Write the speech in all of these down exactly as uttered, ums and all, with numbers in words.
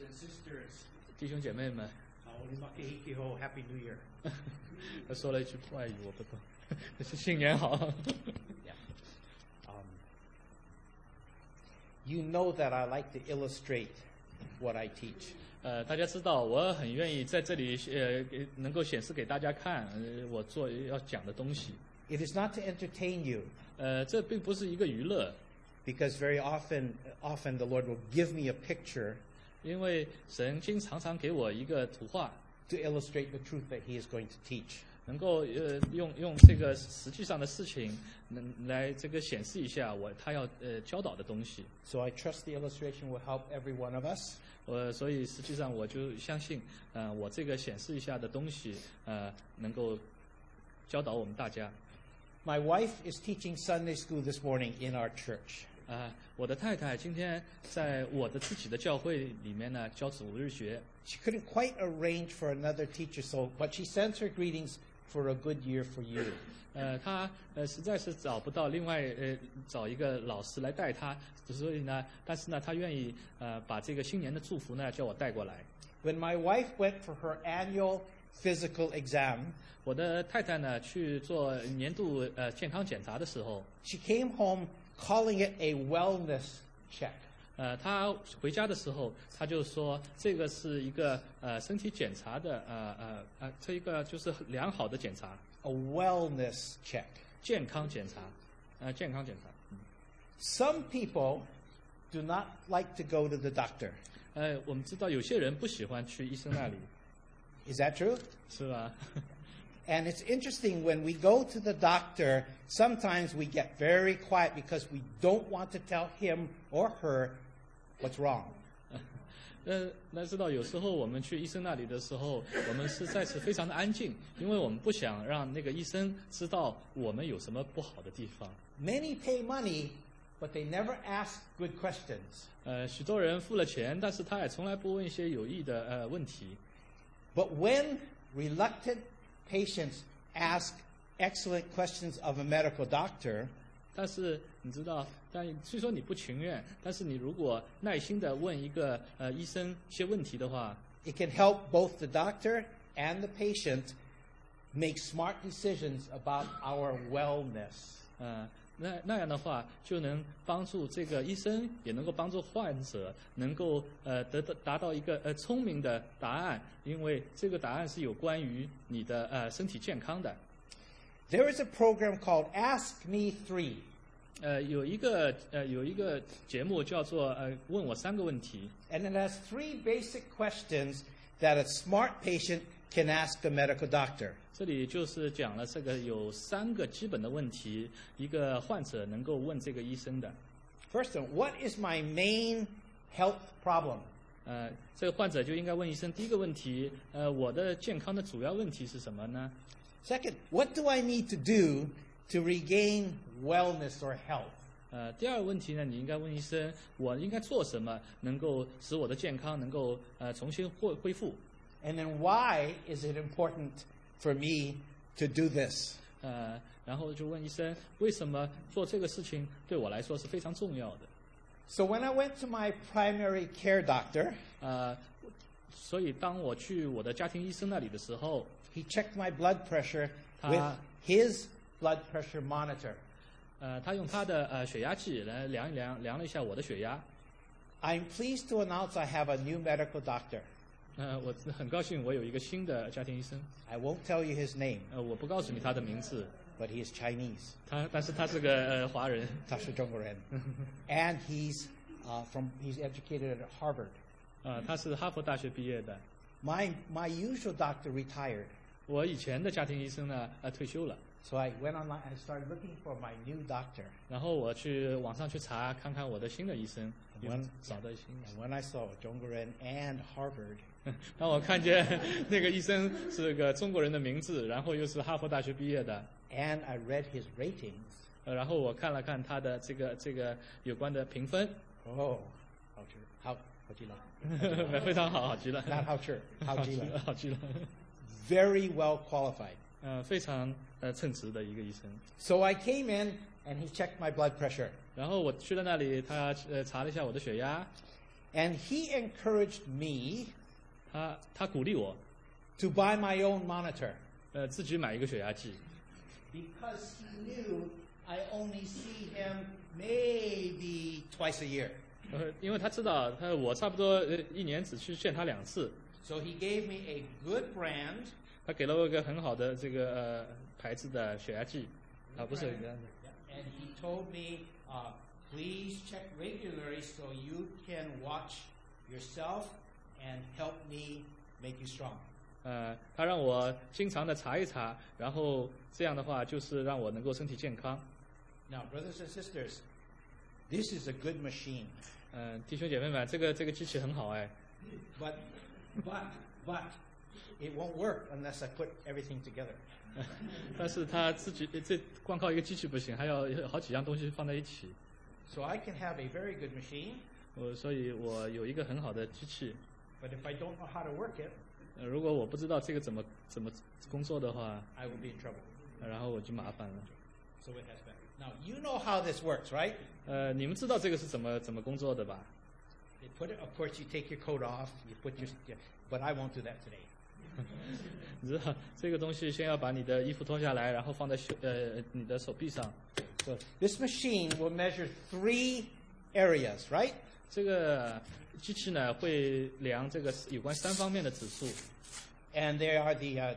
and sisters. 弟兄姐妹们， Happy New Year. 他说了一句外语，我不懂，是新年好。 Yeah. Um, you know that I like to illustrate what I teach. 呃，大家知道，我很愿意在这里呃能够显示给大家看，呃，我做要讲的东西。 It is not to entertain you. 呃，这并不是一个娱乐， Because very often, often the Lord will give me a picture 因为神经常常给我一个图画， to illustrate the truth that He is going to teach. 能够呃用用这个实际上的事情，能来这个显示一下我他要呃教导的东西。 So I trust the illustration will help every one of us. 我所以实际上我就相信，呃，我这个显示一下的东西，呃，能够教导我们大家。 My wife is teaching Sunday school this morning in our church. 啊、我的太太今天在我的自己的教会里面呢教主日学， She couldn't quite arrange for another teacher, so but she sends her greetings for a good year for you. 呃，她呃实在是找不到另外呃找一个老师来带她，所以呢，但是呢，她愿意呃把这个新年的祝福呢叫我带过来。 When my wife went for her annual physical exam, 我的太太呢去做年度呃健康检查的时候， she came home calling it a wellness check. 呃，她回家的时候，她就说这个是一个呃身体检查的呃呃呃这一个就是良好的检查， A wellness check. 健康检查，呃健康检查。 Some people do not like to go to the doctor. 呃，我们知道有些人不喜欢去医生那里， Is that true? 是吧？ And it's interesting when we go to the doctor, sometimes we get very quiet because we don't want to tell him or her what's wrong. 呃，那知道有时候我们去医生那里的时候，我们实在是非常的安静，因为我们不想让那个医生知道我们有什么不好的地方。 Many pay money, but they never ask good questions. 呃，许多人付了钱，但是他也从来不问一些有益的呃问题。 But when reluctant patients ask excellent questions of a medical doctor, 但是你知道，但虽说你不情愿，但是你如果耐心的问一个呃医生一些问题的话， it can help both the doctor and the patient make smart decisions about our wellness. 呃，那那样的话就能帮助这个医生，也能够帮助患者，能够呃得到达到一个呃聪明的答案，因为这个答案是有关于你的呃身体健康的。 There is a program called Ask Me Three. 呃，有一个呃有一个节目叫做呃问我三个问题， And it has three basic questions that a smart patient can ask the medical doctor. 这里就是讲了这个有三个基本的问题，一个患者能够问这个医生的。 First one, what is my main health problem? 呃，这个患者就应该问医生第一个问题，呃，我的健康的主要问题是什么呢？ Second, what do I need to do to regain wellness or health? 呃，第二个问题呢，你应该问医生，我应该做什么能够使我的健康能够呃重新恢恢复？ And then why is it important for me to do this? 呃，然后就问医生，为什么做这个事情对我来说是非常重要的？ So when I went to my primary care doctor, 呃，所以当我去我的家庭医生那里的时候， he checked my blood pressure with Ah. his blood pressure monitor. 呃，他用他的呃血压计来量一量，量了一下我的血压。 I'm pleased to announce I have a new medical doctor. 呃，我很高兴我有一个新的家庭医生。 I won't tell you his name, 呃，我不告诉你他的名字， but he is Chinese. 他但是他是个呃华人。 他是中国人. And he's uh, from he's educated at Harvard. 呃，他是哈佛大学毕业的。 My my usual doctor retired. 我以前的家庭医生呢，呃，退休了。 So I went online and started looking for my new doctor. 然后我去网上去查，看看我的新的医生，有 When- 找到新的。 And when I saw 中国人 and Harvard, 当我看见那个医生是个中国人的名字，然后又是哈佛大学毕业的， and I read his ratings, 呃，然后我看了看他的这个这个有关的评分， oh, 好吃，好，好极了。 非常好，好极了， Not 好吃，好极了。 好极了， Very well qualified. 呃，非常呃称职的一个医生。 So I came in and he checked my blood pressure. 然后我去了那里，他呃查了一下我的血压， And he encouraged me 他他鼓励我， to buy my own monitor 呃，自己买一个血压计， because he knew I only see him maybe twice a year. 呃，因为他知道他我差不多呃一年只去见他两次， So he gave me a good brand. 他给了我一个很好的这个呃牌子的血压计，啊，不是， And he told me, uh, please check regularly so you can watch yourself and help me make you strong. 呃，他让我经常的查一查，然后这样的话就是让我能够身体健康。 Now, brothers and sisters, this is a good machine. 嗯、呃，弟兄姐妹们，这个这个机器很好哎， But, but, but, it won't work unless I put everything together. 但是他自己这光靠一个机器不行，还要有好几样东西放在一起。 So I can have a very good machine, 我所以我有一个很好的机器， but if I don't know how to work it, 呃，如果我不知道这个怎么怎么工作的话， I will be in trouble. 呃然后我就麻烦了。 So it has better. Now, you know how this works, right? 呃，你们知道这个是怎么怎么工作的吧？ You put it, of course, you take your coat off, you put your, but I won't do that today. 你知道这个东西先要把你的衣服脱下来，然后放在袖呃你的手臂上。 So this machine will measure three areas, right? 这个机器呢会量这个有关三方面的指数， And they are the uh,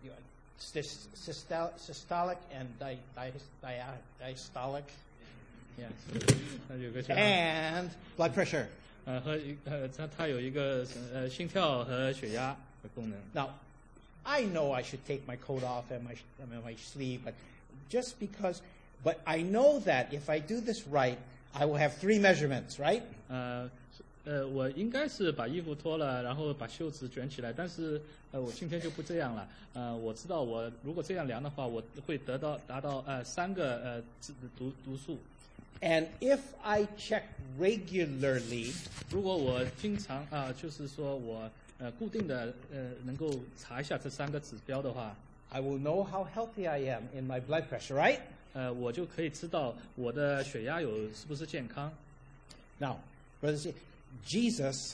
sys- systol- systolic and di- di- dia- diastolic 那有个叫 and blood pressure. 呃和一呃它它有一个呃心跳和血压的功能。 Now, I know I should take my coat off and my and my sleeve, but just because, but I know that if I do this right, I will have three measurements, right? 呃呃，我应该是把衣服脱了，然后把袖子卷起来，但是呃，我今天就不这样了。呃，我知道我如果这样量的话，我会得到达到呃三个呃指读读数。 And if I check regularly, 如果我经常啊、就是说我呃固定的呃能够查一下这三个指标的话， I will know how healthy I am in my blood pressure, right? 呃，我就可以知道我的血压有是不是健康。 Now, brothers, Jesus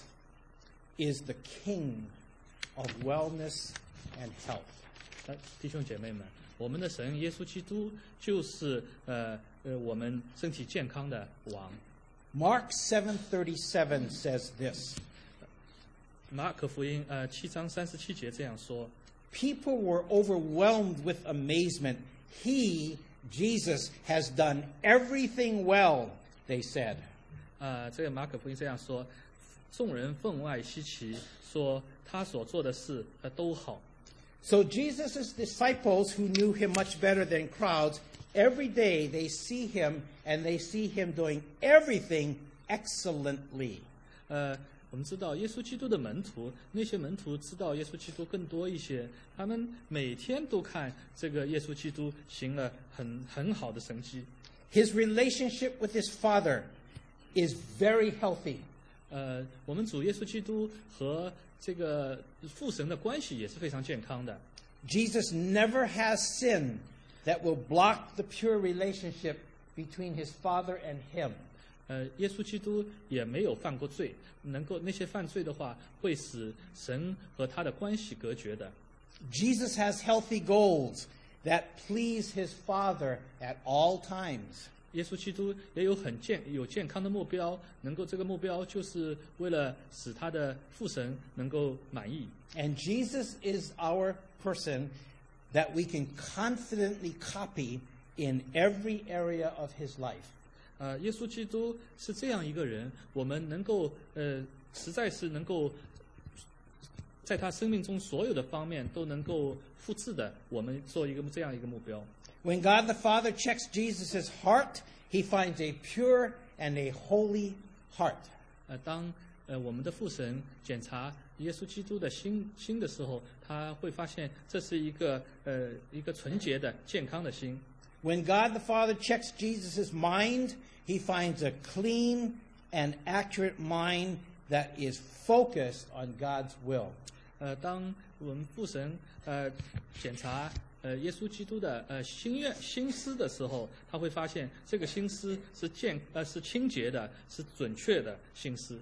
is the king of wellness and health. 呃，弟兄姐妹们，我们的神耶稣基督就是呃呃我们身体健康的王。 Mark seven thirty-seven says this. 马可福音呃七章三十七节这样说。 People were overwhelmed with amazement. He, Jesus, has done everything well, they said. 啊、这个马可福音这样说，众人分外稀奇，说他所做的事呃都好。 So Jesus' disciples, who knew him much better than crowds, every day they see him and they see him doing everything excellently. 呃，我们知道耶稣基督的门徒，那些门徒知道耶稣基督更多一些，他们每天都看这个耶稣基督行了很很好的神迹。 His relationship with his Father is very healthy. 呃，我们主耶稣基督和这个父神的关系也是非常健康的。 Jesus never has sin that will block the pure relationship between his Father and him. 呃，耶稣基督也没有犯过罪，能够那些犯罪的话，会使神和他的关系隔绝的。 Jesus has healthy goals that please his Father at all times. 耶稣基督也有很健有健康的目标，能够这个目标就是为了使他的父神能够满意。 And Jesus is our person that we can confidently copy in every area of his life. 呃，耶稣基督是这样一个人，我们能够呃，实在是能够在他生命中所有的方面都能够复制的，我们做一个这样一个目标。 When God the Father checks Jesus' heart, he finds a pure and a holy heart. 呃，当呃我们的父神检查耶稣基督的心心的时候，他会发现这是一个呃一个纯洁的、健康的心。 When God the Father checks Jesus' mind, he finds a clean and accurate mind that is focused on God's will. 呃，当我们父神呃检查呃耶稣基督的呃心愿心思的时候，他会发现这个心思是健呃是清洁的，是准确的心思。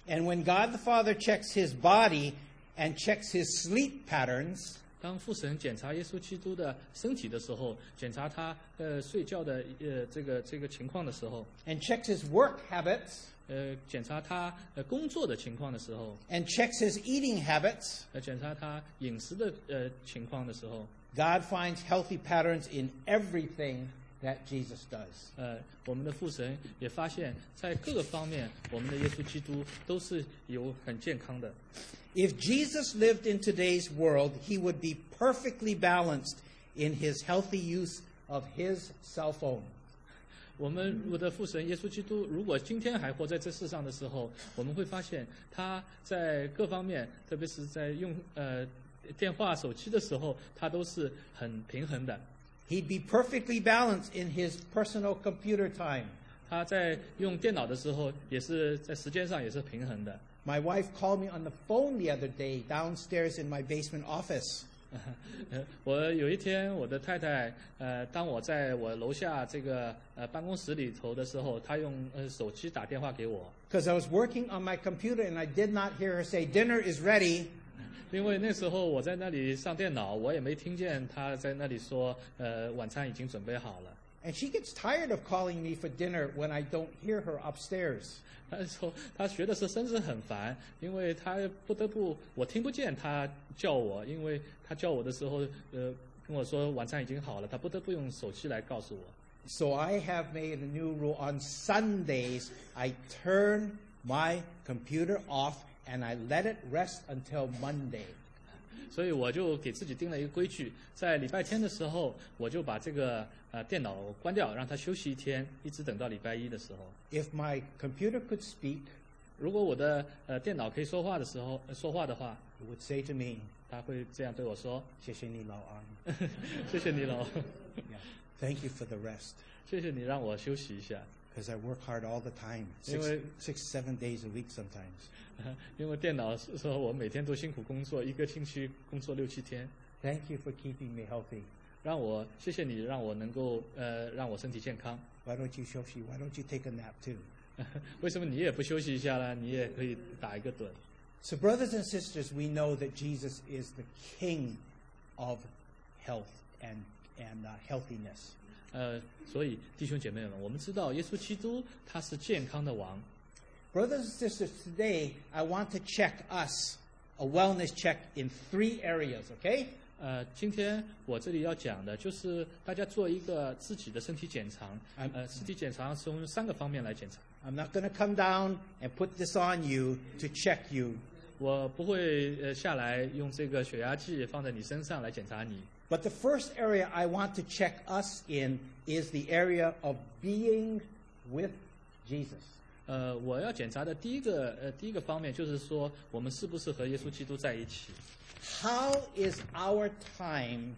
And when God the Father checks his body and checks his sleep patterns, 当父神检查耶稣基督的身体的时候，检查他呃睡觉的呃这个这个情况的时候， and checks his work habits, 呃检查他呃工作的情况的时候， and checks his eating habits, 呃检查他饮食的呃情况的时候， God finds healthy patterns in everything that Jesus does. 呃我们的父神也发现，在各个方面，我们的耶稣基督都是有很健康的。 If Jesus lived in today's world, he would be perfectly balanced in his healthy use of his cell phone. 我们我的父神耶稣基督，如果今天还活在这世上的时候，我们会发现他在各方面，特别是在用呃电话、手机的时候，他都是很平衡的。 He'd be perfectly balanced in his personal computer time. 他在用电脑的时候，也是在时间上也是平衡的。 My wife called me on the phone the other day downstairs in my basement office. 呃我有一天，我的太太，呃，当我在我楼下这个呃办公室里头的时候，她用呃手机打电话给我， Because I was working on my computer and I did not hear her say, dinner is ready. 因为那时候我在那里上电脑，我也没听见她在那里说，呃，晚餐已经准备好了。 And she gets tired of calling me for dinner when I don't hear her upstairs. 她说她觉得是真是很烦，因为她不得不我听不见她叫我，因为她叫我的时候，呃，跟我说晚餐已经好了，她不得不用手机来告诉我。 So I have made a new rule. On Sundays, I turn my computer off and I let it rest until Monday. 所以我就给自己定了一个规矩，在礼拜天的时候，我就把这个呃电脑关掉，让它休息一天，一直等到礼拜一的时候。 If my computer could speak, 如果我的呃电脑可以说话的时候、呃、说话的话， it would say to me, 他会这样对我说谢谢你老安.：“ 谢谢你老， Yeah. Thank you for the rest. 谢谢你让我休息一下， Because I work hard all the time, six, Anyway- six, seven days a week sometimes. 因为电脑是说我每天都辛苦工作，一个星期工作六七天， Thank you for keeping me healthy. 让我谢谢你让我能够呃让我身体健康。 Why don't you Shoshi? Why don't you take a nap too? 为什么你也不休息一下呢？你也可以打一个盹。” So brothers and sisters, we know that Jesus is the king of health and, and uh, healthiness. 呃，所以弟兄姐妹们，我们知道耶稣基督他是健康的王。 Brothers and sisters, today I want to check us, a wellness check in three areas, okay? 呃，今天我这里要讲的就是大家做一个自己的身体检查。 嗯呃，身体检查是从三个方面来检查。 I'm not going to come down and put this on you to check you, 我不会呃下来用这个血压计放在你身上来检查你。 but the first area I want to check us in is the area of being with Jesus. 呃，我要检查的第一个呃第一个方面就是说，我们是不是和耶稣基督在一起？ How is our time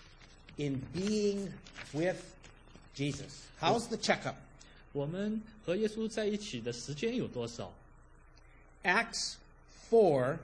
in being with Jesus? How's the checkup? 我们和耶稣在一起的时间有多少？ Acts four,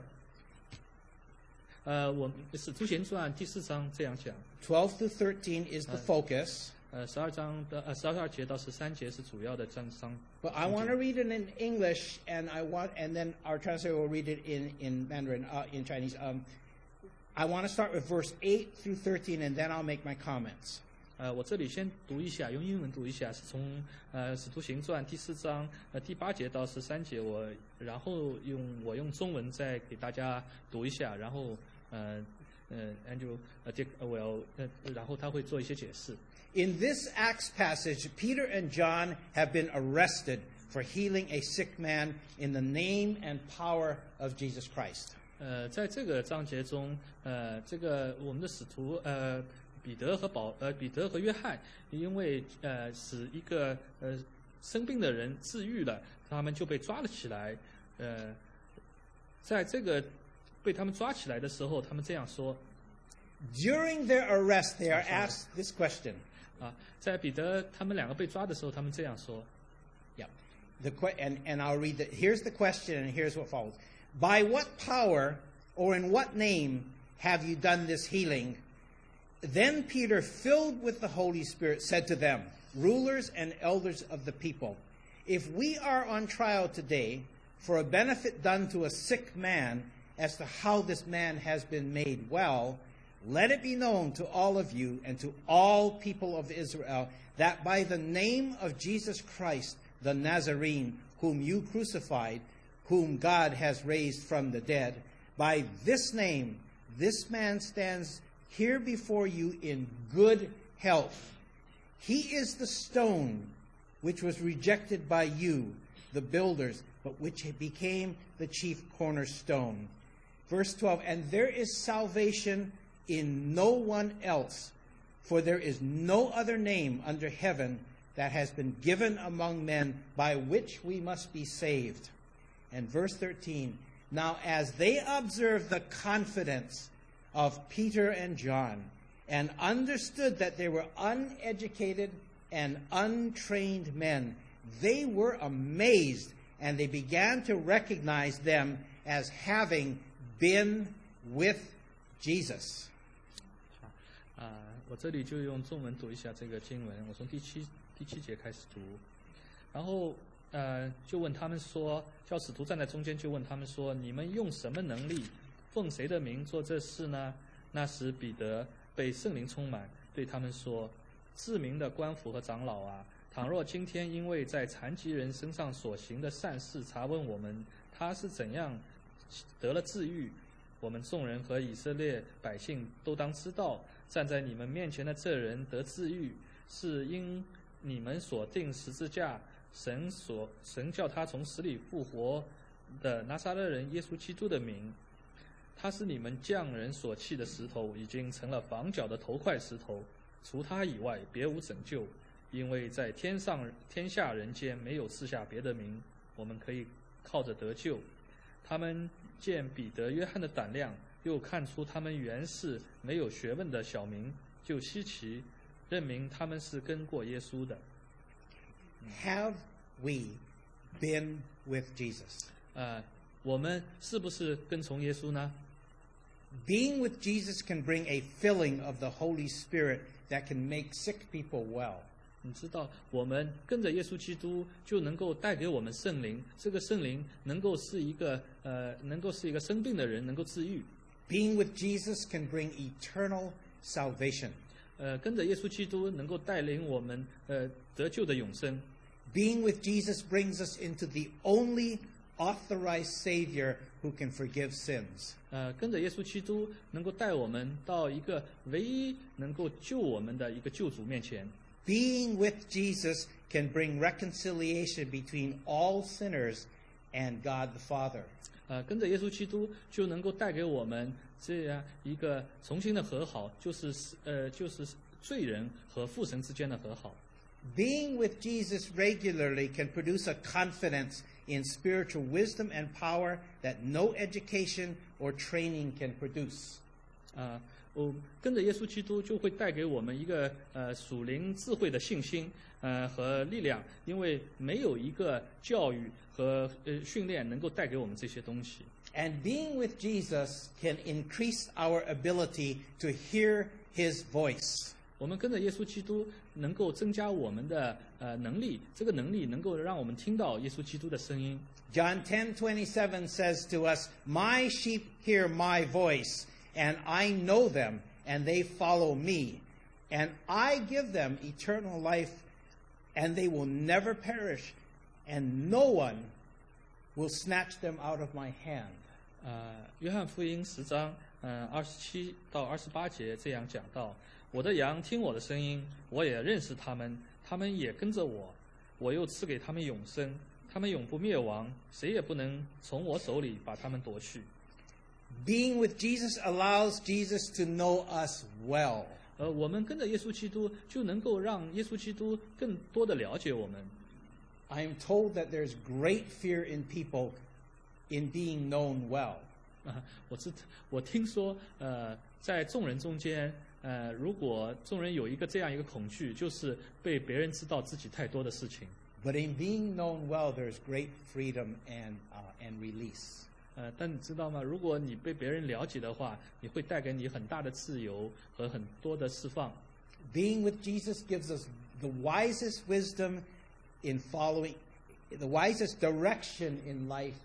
呃，我们《使徒行传》第四章这样讲。 twelve to thirteen is the focus. 呃，十二章的呃十二节到十三节是主要的章章。 But I want to read it in English, and I want, and then our translator will read it in in Mandarin, uh, in Chinese. Um, I want to start with verse eight through thirteen, and then I'll make my comments. 呃，我这里先读一下，用英文读一下，是从呃《使徒行传》第四章呃第八节到十三节，我然后用我用中文再给大家读一下，然后呃呃 Andrew 呃 Dick will 呃然后他会做一些解释。 In this Acts passage, Peter and John have been arrested for healing a sick man in the name and power of Jesus Christ. 呃，在这个章节中，呃，这个我们的使徒呃彼得和保呃彼得和约翰，因为呃使一个呃生病的人治愈了，他们就被抓了起来。呃，在这个被他们抓起来的时候，他们这样说 During their arrest, they are asked this question. 啊，在彼得他们两个被抓的时候，他们这样说。 Yeah. The que- and, and I'll read the, here's the question and here's what follows. By what power or in what name have you done this healing? Then Peter, filled with the Holy Spirit, said to them, rulers and elders of the people, if we are on trial today, for a benefit done to a sick man as to how this man has been made well, let it be known to all of you and to all people of Israel that by the name of Jesus Christ, the Nazarene, whom you crucified, whom God has raised from the dead, by this name, this man stands here before you in good health. He is the stone which was rejected by you, the builders, but which became the chief cornerstone. Verse twelve, and there is salvation in no one else, for there is no other name under heaven that has been given among men by which we must be saved. And verse thirteen, now as they observed the confidence of Peter and John, and understood that they were uneducated and untrained men, they were amazed, and they began to recognize them as having been with Jesus. 啊，我这里就用中文读一下这个经文，我从第七第七节开始读，然后呃就问他们说，叫使徒站在中间，就问他们说，你们用什么能力，奉谁的名做这事呢？那时彼得被圣灵充满，对他们说，至明的官府和长老啊，倘若今天因为在残疾人身上所行的善事查问我们，他是怎样得了治愈，我们众人和以色列百姓都当知道，站在你们面前的这人得治愈，是因你们所定十字架，神所神叫他从死里复活的拿撒勒人耶稣基督的名。他是你们匠人所弃的石头，已经成了房角的头块石头。除他以外，别无拯救，因为在天上天下人间没有赐下别的名，我们可以靠着得救。他们见彼得、约翰的胆量，又看出他们原是没有学问的小民，就稀奇，认明他们是跟过耶稣的。 Have we been with Jesus? 呃，我们是不是跟从耶稣呢？ Being with Jesus can bring a filling of the Holy Spirit that can make sick people well. 你知道，我们跟着耶稣基督，就能够带给我们圣灵。这个圣灵能够是一个呃，能够是一个生病的人能够治愈。 Being with Jesus can bring eternal salvation. 呃，跟着耶稣基督能够带领我们呃得救的永生。 Being with Jesus brings us into the only authorized Savior who can forgive sins. 呃，跟着耶稣基督能够带我们到一个唯一能够救我们的一个救主面前。 Being with Jesus can bring reconciliation between all sinners and God the Father. 呃，跟着耶稣基督就能够带给我们这样一个重新的和好，就是呃，就是罪人和父神之间的和好。 Being with Jesus regularly can produce a confidence in spiritual wisdom and power that no education or training can produce. 啊，我跟着耶稣基督就会带给我们一个呃属灵智慧的信心，呃和力量，因为没有一个教育和呃训练能够带给我们这些东西。 And being with Jesus can increase our ability to hear His voice. 我们跟着耶稣基督，能够增加我们的呃能力，这个能力能够让我们听到耶稣基督的声音。 John ten twenty-seven says to us, "My sheep hear my voice, and I know them, and they follow me. And I give them eternal life, and they will never perish, and no one will snatch them out of my hand." 呃，约翰福音十章呃二十七到二十八节这样讲到。我的羊听我的声音，我也认识他们，他们也跟着我，我又赐给他们永生，他们永不灭亡，谁也不能从我手里把他们夺去。 Being with Jesus allows Jesus to know us well. 呃，我们跟着耶稣基督，就能够让耶稣基督更多的了解我们。 I am told that there's great fear in people in being known well. 啊，我知我听说，呃，在众人中间。呃，如果众人有一个这样一个恐惧，就是被别人知道自己太多的事情。 But in being known well, there's great freedom and uh, and release. 呃，但你知道吗？如果你被别人了解的话，你会带给你很大的自由和很多的释放。 Being with Jesus gives us the wisest wisdom in following, the wisest direction in life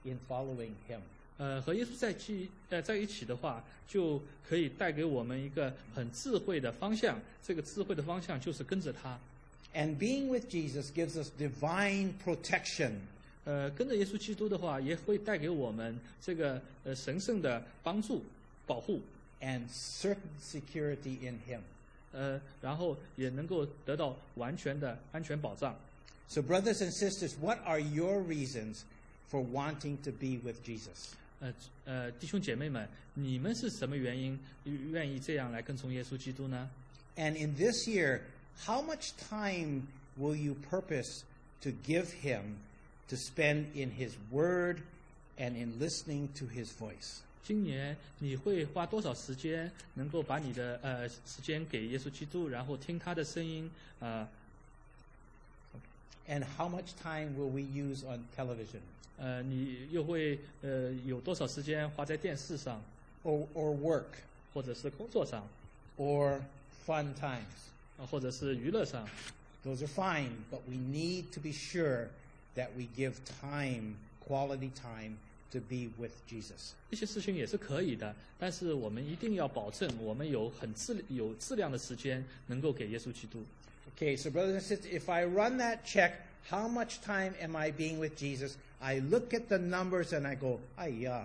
in following him. 呃，和耶稣在一呃在一起的话，就可以带给我们一个很智慧的方向。这个智慧的方向就是跟着他。 And being with Jesus gives us divine protection. 呃，跟着耶稣基督的话，也会带给我们这个呃神圣的帮助、保护。 And certain security in him. 呃，然后也能够得到完全的安全保障。 So, brothers and sisters, what are your reasons for wanting to be with Jesus? 呃呃，弟兄姐妹们，你们是什么原因愿意这样来跟从耶稣基督呢？ And in this year, how much time will you purpose to give him to spend in his word and in listening to his voice? 今年你会花多少时间能够把你的呃时间给耶稣基督，然后听他的声音啊、呃、 And how much time will we use on television? 呃，你又会呃有多少时间花在电视上， Or, or work? 或者是工作上， Or fun times? 啊、或者是娱乐上？ Those are fine, but we need to be sure that we give time, quality time, to be with Jesus. 这些事情也是可以的，但是我们一定要保证我们有很质有质量的时间能够给耶稣基督。 Okay, so brothers and sisters, if I run that check, how much time am I being with Jesus? I look at the numbers and I go, ay ya.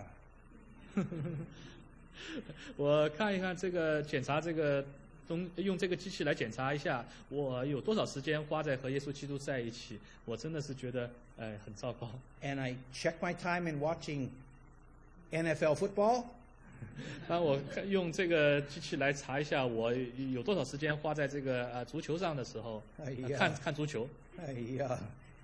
我看一看这个检查这个东，用这个机器来检查一下，我有多少时间花在和耶稣基督在一起？我真的是觉得，哎，很糟糕。 And I check my time in watching N F L football. 当我看用这个机器来查一下我有多少时间花在这个呃足球上的时候， 哎呀呃看看足球， Ay ya.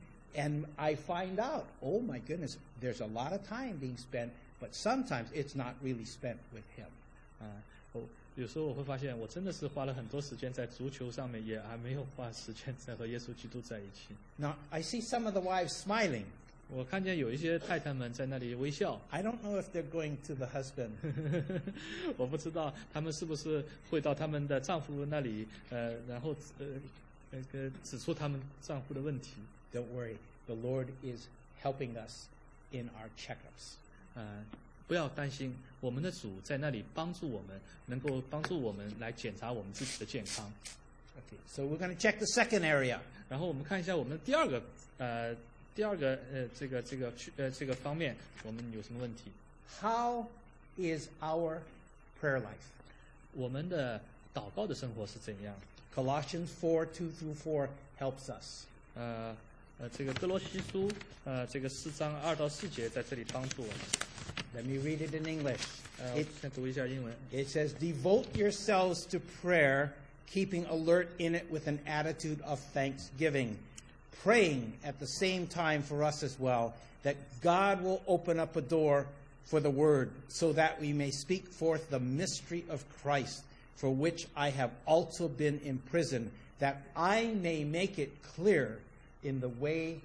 And I find out, oh my goodness, there's a lot of time being spent, but sometimes it's not really spent with him. 啊、我有时候我会发现，我真的是花了很多时间在足球上面，也还没有花时间在和耶稣基督在一起。 Now, I see some of the wives smiling. 我看见有一些太太们在那里微笑， I don't know if they're going to the husband. 我不知道他们是不是会到他们的丈夫那里，呃，然后呃那个指出他们丈夫的问题。 Don't worry, the Lord is helping us in our checkups. 呃，不要担心，我们的主在那里帮助我们，能够帮助我们来检查我们自己的健康。 Okay, so we're going to check the second area. 然后我们看一下我们第二个呃第二个呃这个这个呃这个方面，我们有什么问题？ How is our prayer life? 我们的祷告的生活是怎样？ Colossians four, two through four helps us. 呃呃，这个哥罗西书呃这个四章二到四节在这里帮助我们。 Let me read it in English. 呃，我 It, 先读一下英文。 it says, devote yourselves to prayer, keeping alert in it with an attitude of thanksgiving, praying at the same time for us as well, that God will open up a door for the word, so that we may speak forth the mystery of Christ, for which I have also been imprisoned, that I may make it clear in the way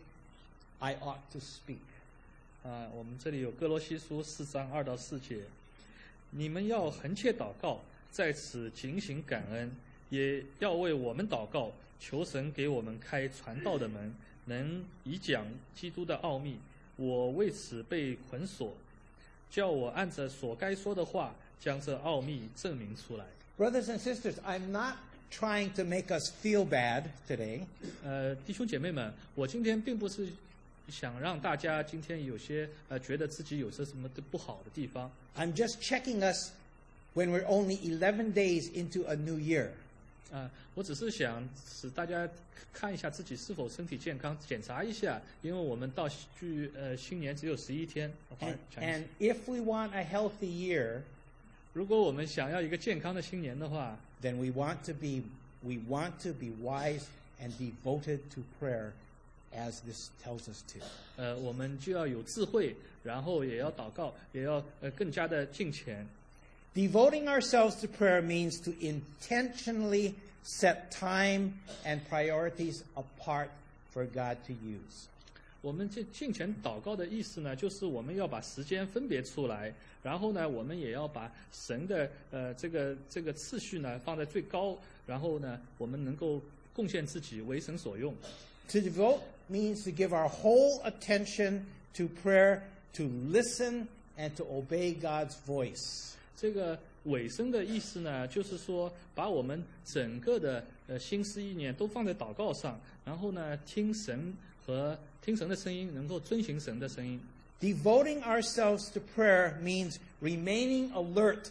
I ought to speak. 啊，我们这里有哥罗西书四章二到四节，你们要恒切祷告，在此警醒感恩，也要为我们祷告，求神给我们开传道的门，能以讲基督的奥秘。我为此被捆锁，叫我按着所该说的话，将这奥秘证明出来。 Brothers and sisters, I'm not trying to make us feel bad today. 呃，弟兄姐妹们，我今天并不是想让大家今天有些呃觉得自己有些什么不好的地方。 I'm just checking us when we're only eleven days into a new year. 啊、我只是想使大家看一下自己是否身体健康，检查一下，因为我们到距呃新年只有十一天。 And, and if we want a healthy year, 如果我们想要一个健康的新年的话， then we want to be we want to be wise and devoted to prayer, as this tells us to. 呃，我们就要有智慧，然后也要祷告，也要呃更加的敬虔。 Devoting ourselves to prayer means to intentionally set time and priorities apart for God to use. 我们这敬虔祷告的意思呢，就是我们要把时间分别出来，然后呢，我们也要把神的呃这个这个次序呢放在最高，然后呢，我们能够贡献自己为神所用。 To devote means to give our whole attention to prayer to listen and to obey God's voice. 这个尾声的意思呢，就是说把我们整个的呃心思意念都放在祷告上，然后呢听神和听神的声音，能够遵行神的声音。 Devoting ourselves to prayer means remaining alert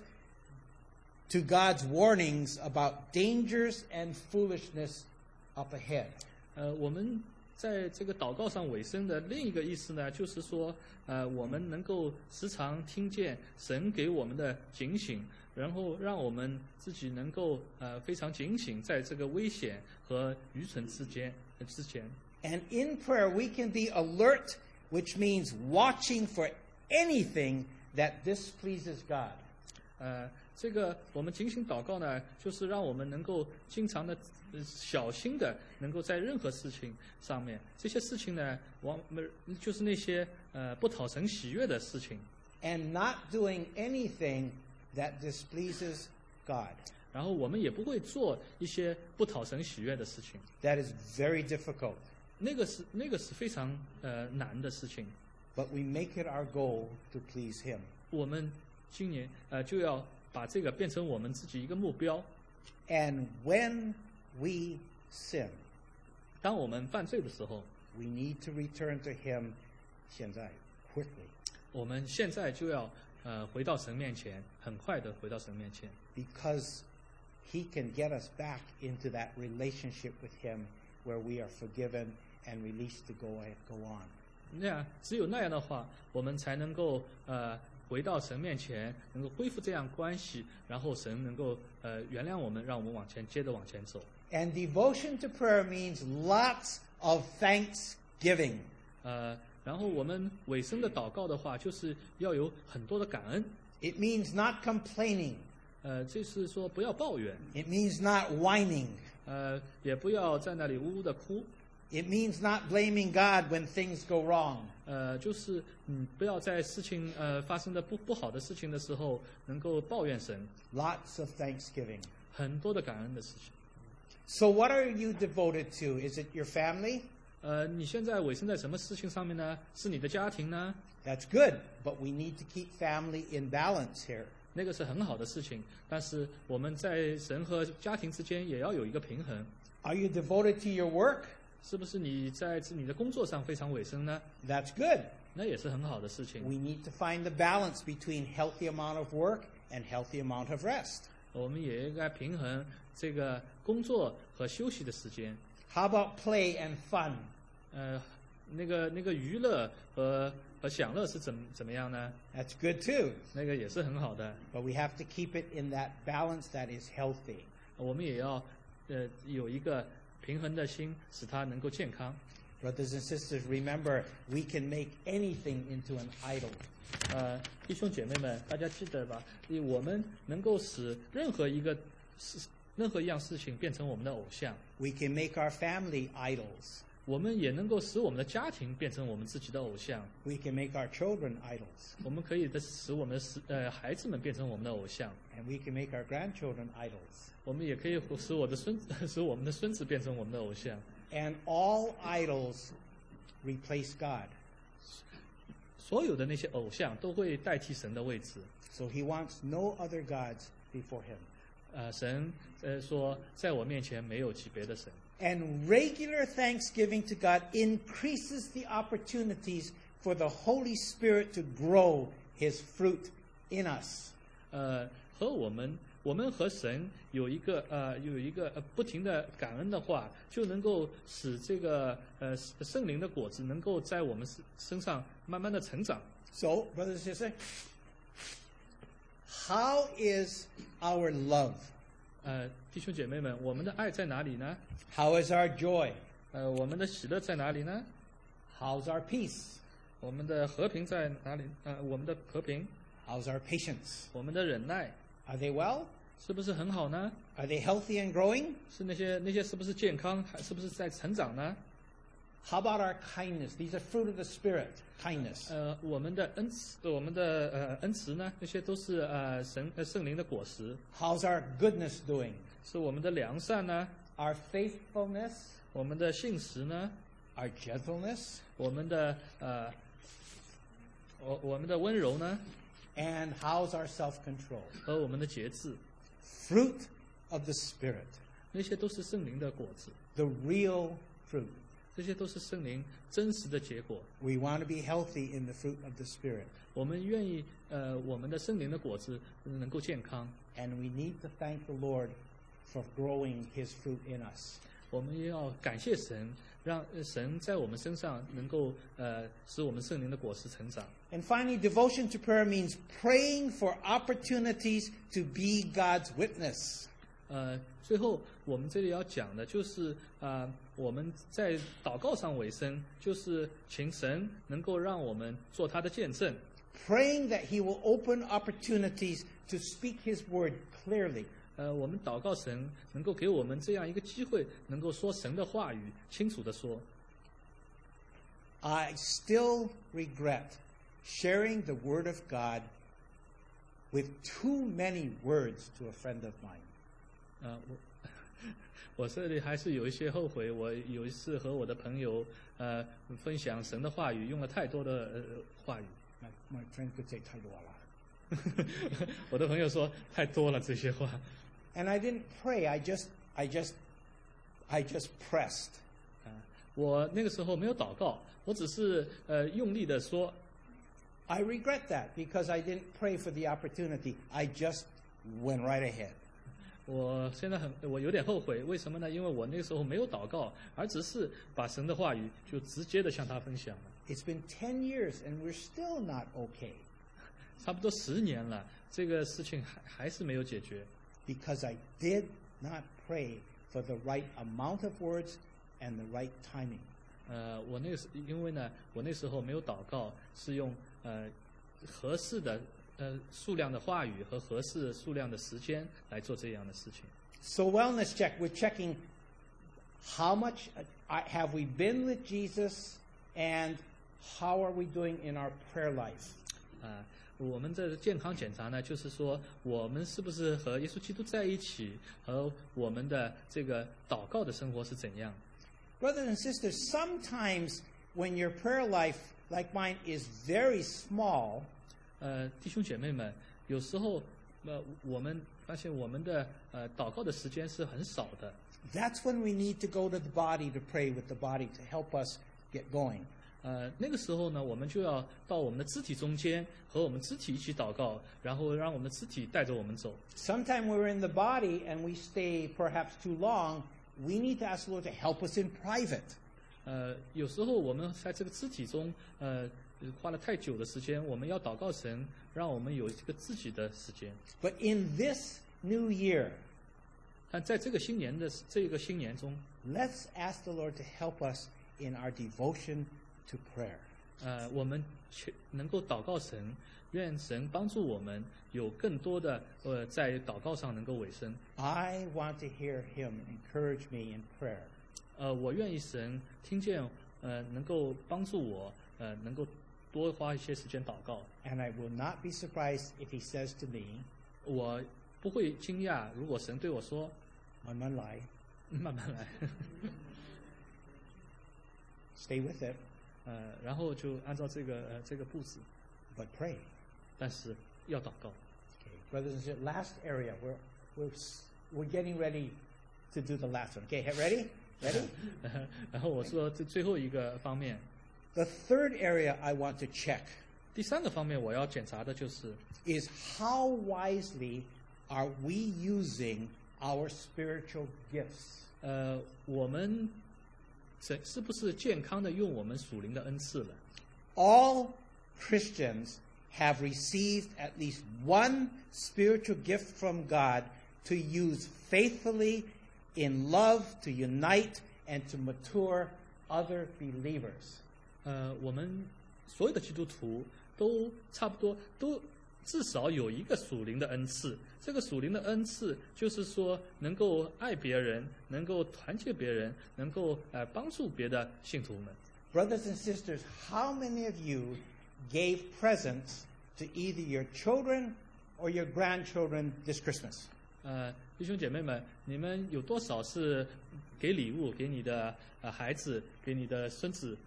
to God's warnings about dangers and foolishness up ahead. 呃，我们在这个祷告上尾声的另一个意思呢，就是说，呃，我们能够时常听见神给我们的警醒，然后让我们自己能够呃非常警醒，在这个危险和愚蠢之间、呃、之前。 And in prayer, we can be alert, which means watching for anything that displeases God. 呃，这个我们警醒祷告呢，就是让我们能够经常的、呃、小心的，能够在任何事情上面，这些事情呢，往就是那些呃不讨神喜悦的事情。 And not doing anything that displeases God. 然后我们也不会做一些不讨神喜悦的事情。 That is very difficult. 那个是那个是非常呃难的事情。 But we make it our goal to please Him. 我们今年呃就要把这个变成我们自己一个目标。 And when we sin, 当我们犯罪的时候 we need to return to Him 现在 quickly. 我们现在就要呃回到神面前，很快的回到神面前。 Because He can get us back into that relationship with Him where we are forgiven and released to go go on. 那样只有那样的话，我们才能够呃回到神面前，能够恢复这样关系，然后神能够呃原谅我们，让我们往前接着往前走。 And devotion to prayer means lots of thanksgiving. 呃，然后我们尾声的祷告的话，就是要有很多的感恩。 It means not complaining. 呃，就是说不要抱怨， It means not whining. 呃，也不要在那里呜呜的哭。 It means not blaming God when things go wrong. 呃，就是嗯，不要在事情呃发生的不不好的事情的时候，能够抱怨神。 Lots of thanksgiving. 很多的感恩的事情。 So what are you devoted to? Is it your family? 呃，你现在委身在什么事情上面呢？是你的家庭呢？ That's good, but we need to keep family in balance here. 那个是很好的事情，但是我们在神和家庭之间也要有一个平衡。 Are you devoted to your work? 是不是你在你的工作上非常委身呢？ That's good. 那也是很好的事情。 We need to find the balance between healthy amount of work and healthy amount of rest. 我们也应该平衡这个工作和休息的时间。 How about play and fun? 呃，那个那个娱乐和和享乐是怎怎么样呢？ That's good too. 那个也是很好的。 But we have to keep it in that balance that is healthy. 我们也要呃有一个平衡的心，使它能够健康。 Brothers and sisters, remember, we can make anything into an idol. 呃，弟兄姐妹们，大家记得吧？我们能够使任何一个事、任何一样事情变成我们的偶像。 We can make our family idols. 我们也能够使我们的家庭变成我们自己的偶像。 We can make our children idols. 我们可以的使我们的呃孩子们变成我们的偶像。 And we can make our grandchildren idols. 我们也可以使我的孙使我们的孙子变成我们的偶像。 And all idols replace God. 所有的那些偶像都会代替神的位置。 So he wants no other gods before him. 呃，神呃说，在我面前没有级别的神。 And regular thanksgiving to God increases the opportunities for the Holy Spirit to grow his fruit in us. 呃，和我们我们和神有一个呃有一个呃不停的感恩的话，就能够使这个呃圣灵的果子能够在我们身身上慢慢的成长。 So, brothers and sisters, how is our love? 呃，弟兄姐妹们，我们的爱在哪里呢？ How is our joy? 呃，我们的喜乐在哪里呢？ How's our peace? 我们的和平在哪里？呃，我们的和平， How's our patience? 我们的忍耐， Are they well? 是不是很好呢？ Are they healthy and growing? 是那些那些是不是健康，还是不是在成长呢？ How about our kindness? These are fruit of the Spirit. Kindness. 呃，我们的恩慈，我们的呃恩慈呢，那些都是呃神呃圣灵的果实。 How's our goodness doing? 是我们的良善呢， Our faithfulness? 我们的信实呢， Our gentleness? 我们的呃我我们的温柔呢， And how's our self-control? 和我们的节制， Fruit of the Spirit, 那些都是圣灵的果子， the real fruit. 这些都是圣灵真实的结果。 We want to be healthy in the fruit of the Spirit. 我们愿意，呃，我们的圣灵的果子能够健康。 And we need to thank the Lord for growing His fruit in us. 我们也要感谢神，让呃神在我们身上能够呃使我们圣灵的果实成长。 And finally, devotion to prayer means praying for opportunities to be God's witness. 呃，最后我们这里要讲的就是啊、呃，我们在祷告上尾声，就是请神能够让我们做他的见证。 Praying that He will open opportunities to speak His word clearly. 呃，我们祷告神能够给我们这样一个机会，能够说神的话语，清楚的说。 I still regret sharing the Word of God with too many words to a friend of mine. 啊、我我这里还是有一些后悔。我有一次和我的朋友呃分享神的话语，用了太多的呃话语。 My, my friend could say, 太多了。 我的朋友说太多了这些话。 And I didn't pray. I just, I just, I just pressed. 啊，我那个时候没有祷告，我只是呃用力的说。 I regret that because I didn't pray for the opportunity. I just went right ahead. 我现在很，我有点后悔，为什么呢？因为我那个时候没有祷告，而只是把神的话语就直接的向他分享了。 It's been ten years and we're still not okay 差不多十年了，这个事情还还是没有解决， because I did not pray for the right amount of words and the right timing. 呃，我那个时因为呢，我那时候没有祷告，是用呃合适的呃数量的话语和合适数量的时间来做这样的事情。 So wellness check, we're checking how much uh, have we been with Jesus and how are we doing in our prayer life. 啊，我们的健康检查呢，就是说我们是不是和耶稣基督在一起，和我们的这个祷告的生活是怎样。 Brothers and sisters, sometimes when your prayer life, like mine, is very small, 呃，弟兄姐妹们，有时候呃，我们发现我们的呃祷告的时间是很少的。 that's when we need to go to the body to pray with the body to help us get going. 呃，那个时候呢，我们就要到我们的肢体中间，和我们肢体一起祷告，然后让我们的肢体带着我们走。 Sometimes we're in the body and we stay perhaps too long. We need to ask the Lord to help us in private. 呃，有时候我们在这个肢体中，呃，花了太久的时间，我们要祷告神，让我们有这个自己的时间。 But in this new year, 但在这个新年的这个新年中， let's ask the Lord to help us in our devotion to prayer. 呃，我们去能够祷告神，愿神帮助我们有更多的呃在祷告上能够委身。 I want to hear Him encourage me in prayer. 呃，我愿意神听见，呃，能够帮助我，呃，能够多花一些时间祷告。 And I will not be surprised if He says to me, 我不会惊讶，如果神对我说， 慢慢来, 慢慢来， stay with it, 呃，然后就按照这个呃这个步子， but pray. 但是要祷告。 Okay, brothers and sisters, last area. We're, we're, we're getting ready to do the last one. Okay, ready? Ready? 然后我说这最后一个方面， The third area I want to check 第三个方面我要检查的就是， is how wisely are we using our spiritual gifts? 呃，我们是是不是健康的用我们属灵的恩赐了？ All Christians have received at least one spiritual gift from God to use faithfully in love to unite and to mature other believers. 呃，我们所有的基督徒都差不多都至少有一个属灵的恩赐。这个属灵的恩赐就是说，能够爱别人，能够团结别人，能够呃帮助别的信徒们。 Brothers and sisters, how many of you gave presents to either your children or your grandchildren this Christmas? 呃，弟兄姐妹们，你们有多少是给礼物给你的呃孩子，给你的孙子？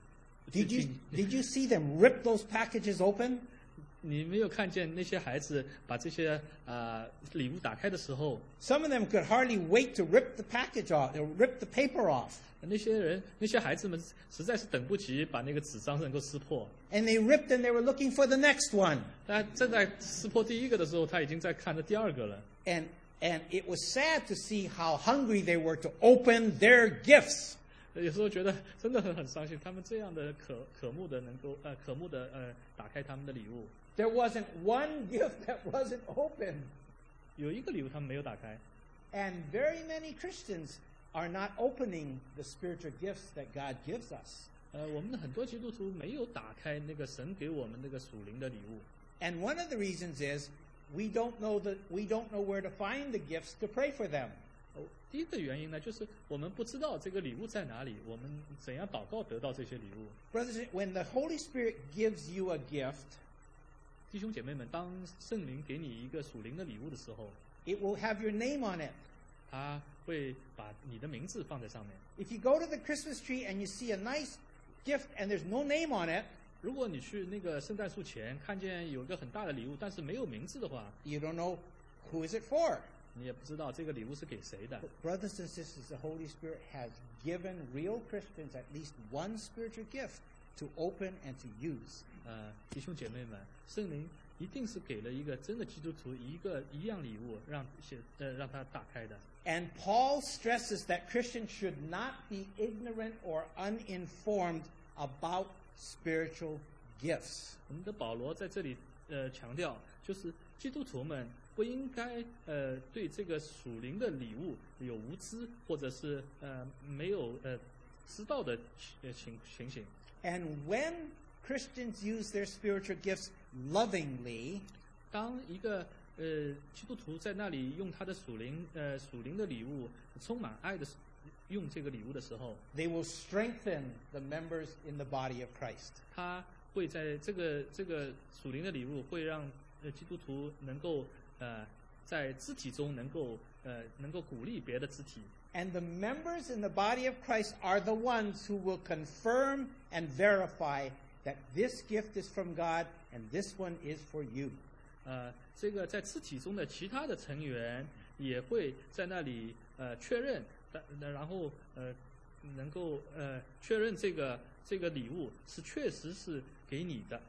Did you did you see them rip those packages open? 你没有看见那些孩子把这些啊、呃、礼物打开的时候， Some of them could hardly wait to rip the package off, or rip the paper off. 那些人那些孩子们实在是等不及把那个纸张能够撕破。 And they ripped and they were looking for the next one. 但正在撕破第一个的时候，他已经在看着第二个了。 And and it was sad to see how hungry they were to open their gifts. 有时候觉得真的很很伤心，他们这样的渴渴慕的能够呃渴慕的呃打开他们的礼物， There wasn't one gift that wasn't open. 有一个礼物他们没有打开。 And very many Christians are not opening the spiritual gifts that God gives us. 呃，我们的很多基督徒没有打开那个神给我们那个属灵的礼物。 And one of the reasons is we don't know that we don't know where to find the gifts to pray for them. 哦，第一个原因呢，就是我们不知道这个礼物在哪里，我们怎样祷告得到这些礼物。 Brothers, when the Holy Spirit gives you a gift, 弟兄姐妹们，当圣灵给你一个属灵的礼物的时候， it will have your name on it. 他会把你的名字放在上面。 If you go to the Christmas tree and you see a nice gift and there's no name on it, 如果你去那个圣诞树前看见有一个很大的礼物，但是没有名字的话， you don't know who is it for. 你也不知道这个礼物是给谁的。 But brothers and sisters, the Holy Spirit has given real Christians at least one spiritual gift to open and to use. 呃，弟兄姐妹们，圣灵一定是给了一个真的基督徒一个一样礼物，让写呃让他打开的。 And Paul stresses that Christians should not be ignorant or uninformed about spiritual gifts. 我们的保罗在这里呃强调，就是基督徒们不应该呃对这个属灵的礼物有无知，或者是呃没有呃知道的呃情情形。 And when Christians use their spiritual gifts lovingly, 当一个呃基督徒在那里用他的属灵呃属灵的礼物充满爱的用这个礼物的时候， they will strengthen the members in the body of Christ. 他会在这个这个属灵的礼物会让呃基督徒能够呃在肢体中能够呃能够鼓励别的肢体。 And the members in the body of Christ are the ones who will confirm and verify that this gift is from God and this one is for you. 呃，这个在肢体中的其他的成员也会在那里呃确认，但然后呃能够呃确认这个这个礼物是确实是给你的。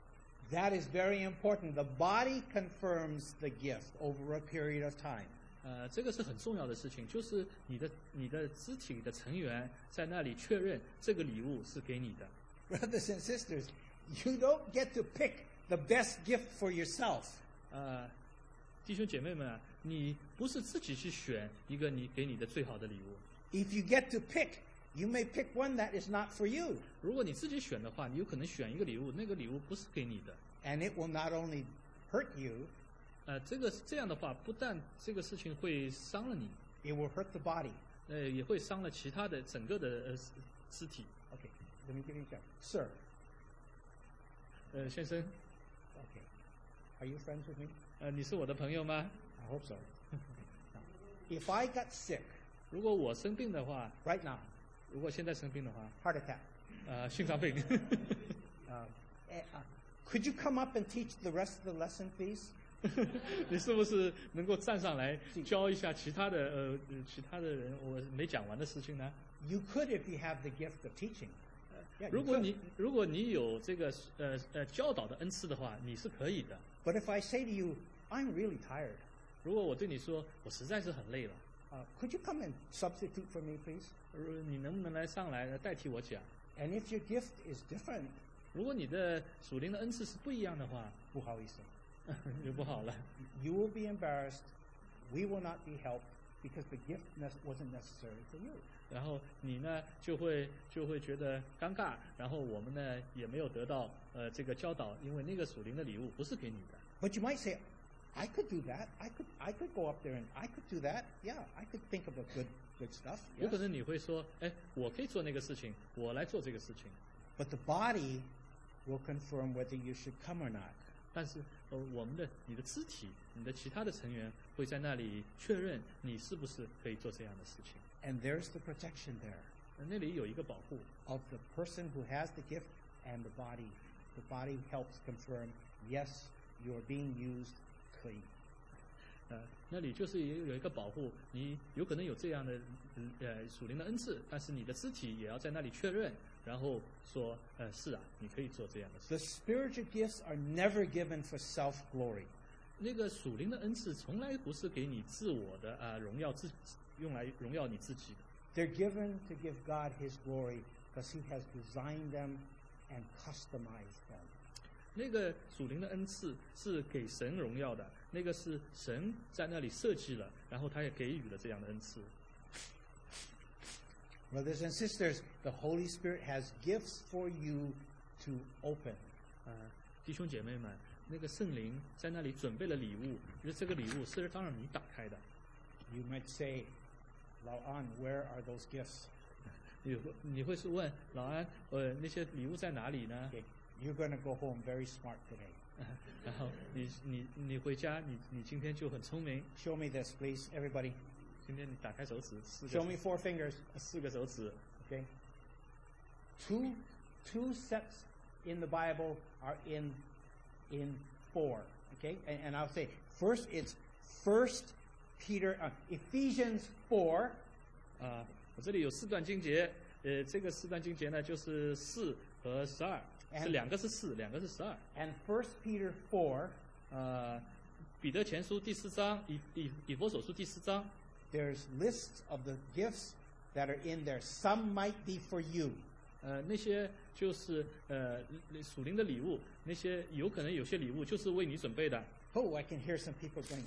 That is very important. The body confirms the gift over a period of time. 呃，这个是很重要的事情，就是你的你的肢体的成员在那里确认这个礼物是给你的。 Brothers and sisters, you don't get to pick the best gift for yourself. 呃，弟兄姐妹们啊，你不是自己去选一个你给你的最好的礼物。 If you get to pick, you may pick one that is not for you. 如果你自己选的话，你有可能选一个礼物，那个礼物不是给你的。 And it will not only hurt you, 呃，这个这样的话，不但这个事情会伤了你， it will hurt the body. 呃，也会伤了其他的整个的呃肢体。 Okay, let me give you a chance. Sir, 呃，先生， okay. Are you friends with me? 呃，你是我的朋友吗？ I hope so. Now, if I got sick 如果我生病的话， right now, 如果现在生病的话， heart attack, 呃，心脏病， uh, eh, uh, could you come up and teach the rest of the lesson, please? 你是不是能够站上来教一下其他的呃呃其他的人我没讲完的事情呢？ You could if you have the gift of teaching. Yeah, 如 you 果 could. 你如果你有这个呃呃教导的恩赐的话，你是可以的。 But if I say to you, I'm really tired, 如果我对你说我实在是很累了， uh, could you come and substitute for me, please? 呃你能不能来上来呃代替我讲？ And if your gift is different, 如果你的属灵的恩赐是不一样的话， 不好意思， 就不好了。 you will be embarrassed. We will not be helped because the gift ne- wasn't necessary for you. 然后你呢就会就会觉得尴尬，然后我们呢也没有得到呃这个教导，因为那个属灵的礼物不是给你的。 But you might say, I could do that. I could I could go up there and I could do that. Yeah, I could think of a good good stuff. 有 Yes. 可能你会说，哎，我可以做那个事情，我来做这个事情。 But the body will confirm whether you should come or not. 但是呃，我们的你的肢体，你的其他的成员会在那里确认你是不是可以做这样的事情。 And there's the protection there. 呃那里有一个保护。 of the person who has the gift and the body. The body helps confirm, yes, you are being used, 可以。 呃，那里就是有有一个保护，你有可能有这样的呃属灵的恩赐，但是你的肢体也要在那里确认，然后说，呃，是啊，你可以做这样的事。 The spiritual gifts are never given for self-glory. 那个属灵的恩赐从来不是给你自我的啊、呃、荣耀自用来荣耀你自己的， They're given to give God His glory because He has designed them and customized them. 那个属灵的恩赐是给神荣耀的，那个是神在那里设计了，然后他也给予了这样的恩赐。 Brothers and sisters, the Holy Spirit has gifts for you to open. 啊、弟兄姐妹们，那个圣灵在那里准备了礼物，就是这个礼物是当让你打开的。 You might say, Lao An, where are those gifts? 你会你会是问老安，呃，那些礼物在哪里呢？ Okay, you're going to go home very smart today. 然后你你你回家，你你今天就很聪明。 Show me this, please, everybody. 今天你打开手指，四 Show 个 me four fingers. 四个手指。 Okay. Two, two sets in the Bible are in, in four. Okay, and, and I'll say first it's First Peter, uh, Ephesians four. 啊，我这里有四段经节，呃，这个四段经节呢就是四和十二，是两个是四，两个是十二。 And First Peter four, 呃，彼得前书第四章，以以以弗所书第四章， there's lists of the gifts that are in there. Some might be for you. 呃，那些就是呃属灵的礼物，那些有可能有些礼物就是为你准备的。 Oh, I can hear some people going.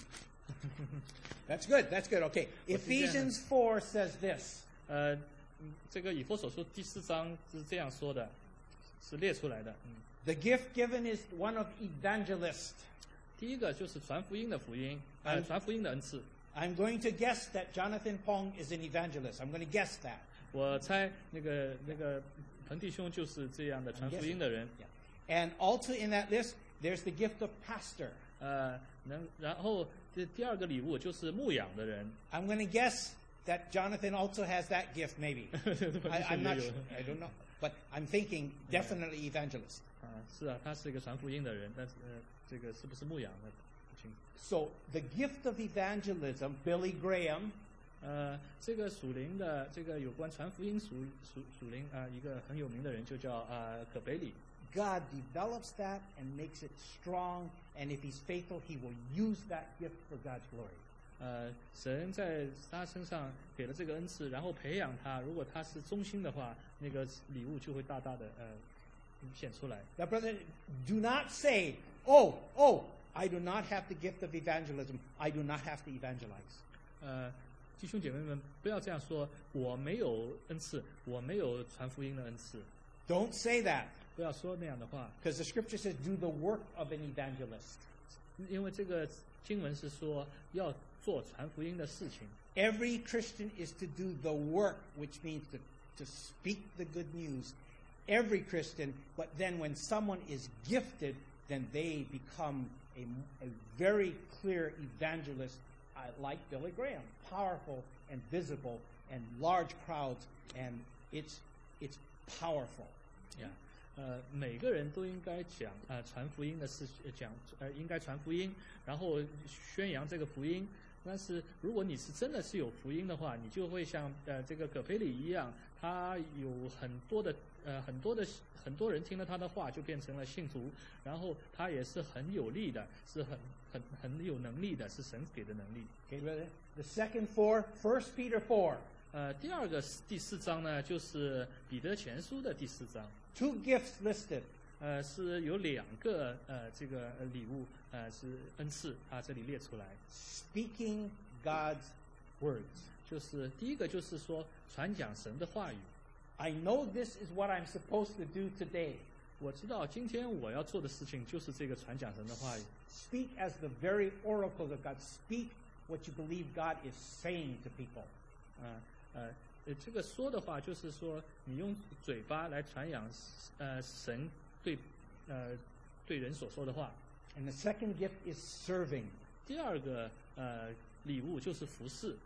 That's good. That's good. Okay. What's he Ephesians four says this. 呃，嗯这个以弗所书第四章是这样说的，是列出来的。嗯， The gift given is one of evangelist. 第一个就是传福音的福音，呃， 嗯传福音的恩赐。 I'm going to guess that Jonathan Pong is an evangelist. I'm going to guess that. 我猜那个那个彭弟兄就是这样的传福音的人。 Yeah. And also in that list, there's the gift of pastor. 呃，能然后这第二个礼物就是牧养的人。 I'm going to guess that Jonathan also has that gift, maybe. I, I'm not sure. I don't know. But I'm thinking definitely evangelist. 啊，是啊，他是一个传福音的人，但是呃，这个是不是牧养的不清楚。 So the gift of evangelism, Billy Graham, 呃，这个属灵的这个有关传福音属属属灵啊、呃，一个很有名的人就叫啊、呃、可北里。 God develops that and makes it strong. And if he's faithful, he will use that gift for God's glory. 呃，神在他身上给了这个恩赐，然后培养他。如果他是忠心的话，那个礼物就会大大的呃显出来。 Now, brother, do not say, oh, oh, I do not have the gift of evangelism. I do not have to evangelize. 呃，弟兄姐妹们，不要这样说，我没有恩赐，我没有传福音的恩赐， Don't say that. 不要说那样的话， Because the scripture says, do the work of an evangelist. 因为这个经文是说要做传福音的事情。 Every Christian is to do the work, which means to, to speak the good news. Every Christian, but then when someone is gifted, then they become a, a very clear evangelist, uh, like Billy Graham, powerful and visible and large crowds, and it's, it's powerful. 呀，呃，每个人都应该讲呃传福音的事，呃讲呃应该传福音，然后宣扬这个福音。但是如果你是真的是有福音的话，你就会像呃这个葛培理一样，他有很多的呃很多的很多人听了他的话就变成了信徒，然后他也是很有力的，是很很很有能力的，是神给的能力。 Okay, brother? The second four, First Peter four. 呃，第二个第四章呢，就是彼得前书的第四章。 Two gifts listed. 呃，是有两个呃这个呃礼物呃是恩赐，它这里列出来， Speaking God's words. 就是第一个就是说传讲神的话语。 I know this is what I'm supposed to do today. 我知道今天我要做的事情就是这个传讲神的话语， Speak as the very oracles of God. Speak what you believe God is saying to people. 啊呃呃这个说的话就是说你用嘴巴来传扬呃神对呃对人所说的话。 And the second gift is serving. 第二个呃礼物就是服侍。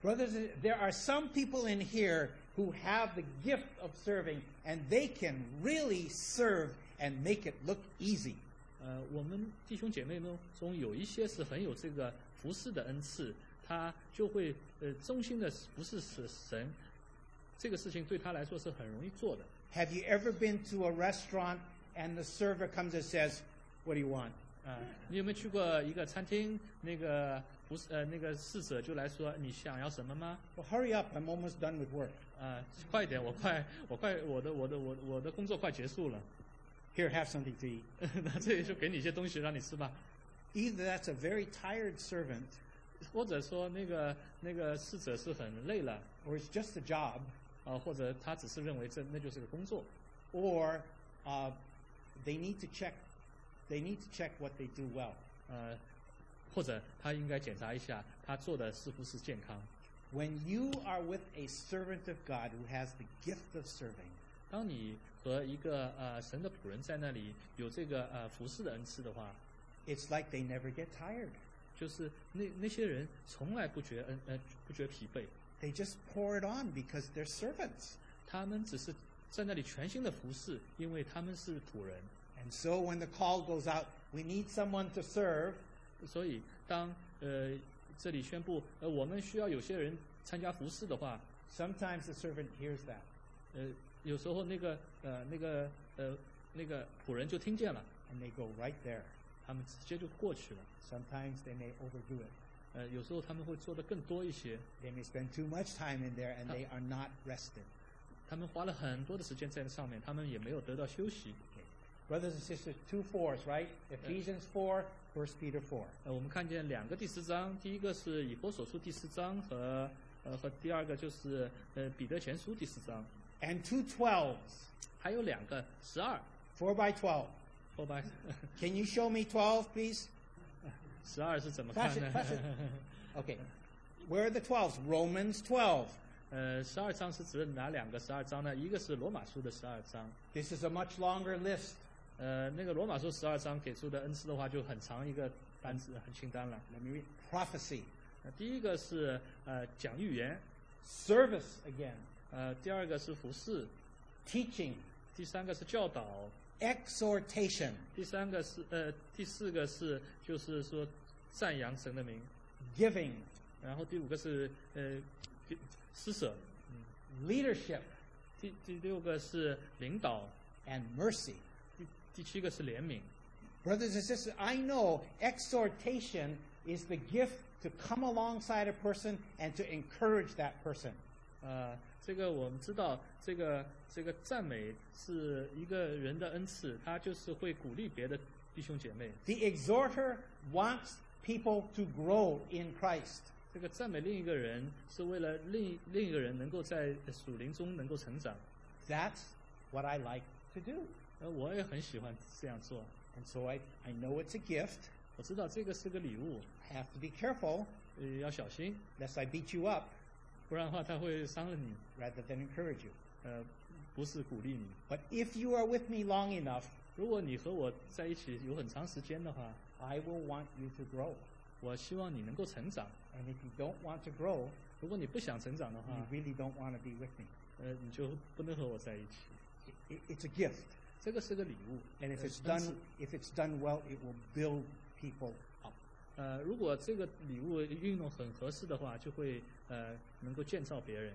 Brothers, there are some people in here who have the gift of serving, and they can really serve and make it look easy. 呃，我们弟兄姐妹呢中有一些是很有这个服侍的恩赐，他就会呃忠心的服侍神，这个事情对他来说是很容易做的。 Have you ever been to a restaurant and the server comes and says, "What do you want?" 啊，你有没有去过一个餐厅？那个不是呃那个侍者就来说你想要什么吗？ Well, hurry up! I'm almost done with work. 啊，快一点，我快我快我的我的我我的工作快结束了。 Here, have something to eat. 那这里就给你一些东西让你吃吧。 Either that's a very tired servant, 或者说那个那个侍者是很累了， or it's just a job, 啊，或者他只是认为这那就是个工作， or uh, they need to check. They need to check what they do well. 呃，或者他应该检查一下他做的是不是健康。 When you are with a servant of God who has the gift of serving, 当你和一个呃神的仆人在那里有这个呃服侍的恩赐的话， it's like they never get tired. 就是那那些人从来不觉恩呃不觉疲惫， They just pour it on because they're servants. 他们只是在那里全心的服侍，因为他们是仆人。 And so when the call goes out, we need someone to serve. 所以当呃这里宣布呃我们需要有些人参加服侍的话， Sometimes the servant hears that. 呃有时候那个呃那个呃那个仆人就听见了， And they go right there. 他们直接就过去了。 Sometimes they may overdo it. 呃有时候他们会做的更多一些， They may spend too much time in there and they are not rested. 他们花了很多的时间在上面，他们也没有得到休息。 Brothers and sisters, two fours, right? Ephesians four, First Peter four. 呃，我们看见两个第四章，第一个是以弗所书第四章和呃和第二个就是呃彼得前书第四章， And two twelves, 还有两个十二 four by twelve. 后边 Can you show me twelve, please? 十二是怎么看 Flash it, 呢？ flash it. Okay. Where are the twelves? Romans twelve. 呃，十二章是指哪两个十二章呢？一个是罗马书的十二章， This is a much longer list. 呃，那个罗马书十二章给出的恩赐的话就很长一个单子，很清单了。 Let me read. Prophecy, 呃第一个是呃讲预言， service again, 呃，第二个是服侍， teaching, 第三个是教导， exhortation, 第三个是呃，第四个是就是说赞扬神的名， giving, 然后第五个是呃给施舍， leadership, 第第六个是领导， and mercy. 第第七个是怜悯。 Brothers and sisters, I know exhortation is the gift to come alongside a person and to encourage that person. 呃，这个我们知道，这个这个赞美是一个人的恩赐，他就是会鼓励别的弟兄姐妹。 The exhorter wants people to grow in Christ. 这个赞美另一个人，是为了另另一个人能够在属灵中能够成长。 That's what I like to do. 呃，我也很喜欢这样做。 And so I, I know it's a gift. 我知道这个是个礼物， I have to be careful 呃，要小心， lest I beat you up 不然的话他会伤了你， rather than encourage you. 呃，不是鼓励你。 But if you are with me long enough, 如果你和我在一起有很长时间的话， I will want you to grow. 我希望你能够成长。 And if you don't want to grow, 如果你不想成长的 you 话， really don't want to be with me. 呃，你就不能和我在一起。 It, it, it's a gift. 这个是个礼物， And if 呃 it's 恩 done 赐 if it's done well, it will build people up. 呃，如果这个礼物运用很合适的话，就会呃能够建造别人。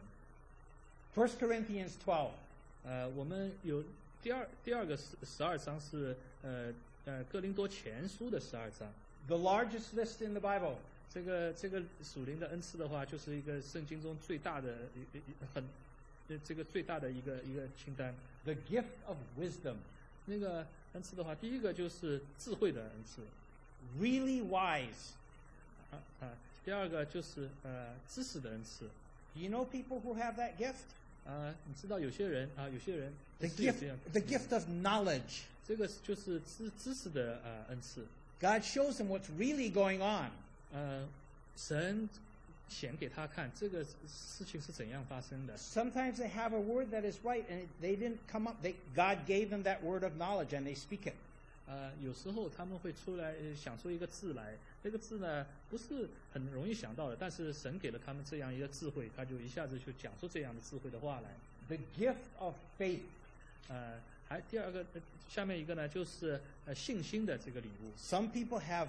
First Corinthians twelve. 呃，我们有第二第二个十十二章是呃呃哥林多前书的十二章。 The largest list in the Bible. 这个这个属灵的恩赐的话，就是一个圣经中最大的一一一很呃这个最大的一个一个清单。 The gift of wisdom. 那个恩赐的话，第一个就是智慧的恩赐， Really wise. 啊啊，第二个就是呃知识的恩赐。 Do you know people who have that gift? 啊，你知道有些人啊，有些人 The 是有 gift 这样， the gift of knowledge. 这个就是知知识的呃恩赐。 God shows them what's really going on. 呃，神显给他看这个事情是怎样发生的。 Sometimes they have a word that is right and it, they didn't come up. They, God gave them that word of knowledge and they speak it. 呃，有时候他们会出来呃想出一个字来， 这个字呢不是很容易想到的，但是神给了他们这样一个智慧，他就一下子就讲出这样的智慧的话来。 The gift of faith. 呃，还第二个，呃下面一个呢就是呃信心的这个礼物。 Some people have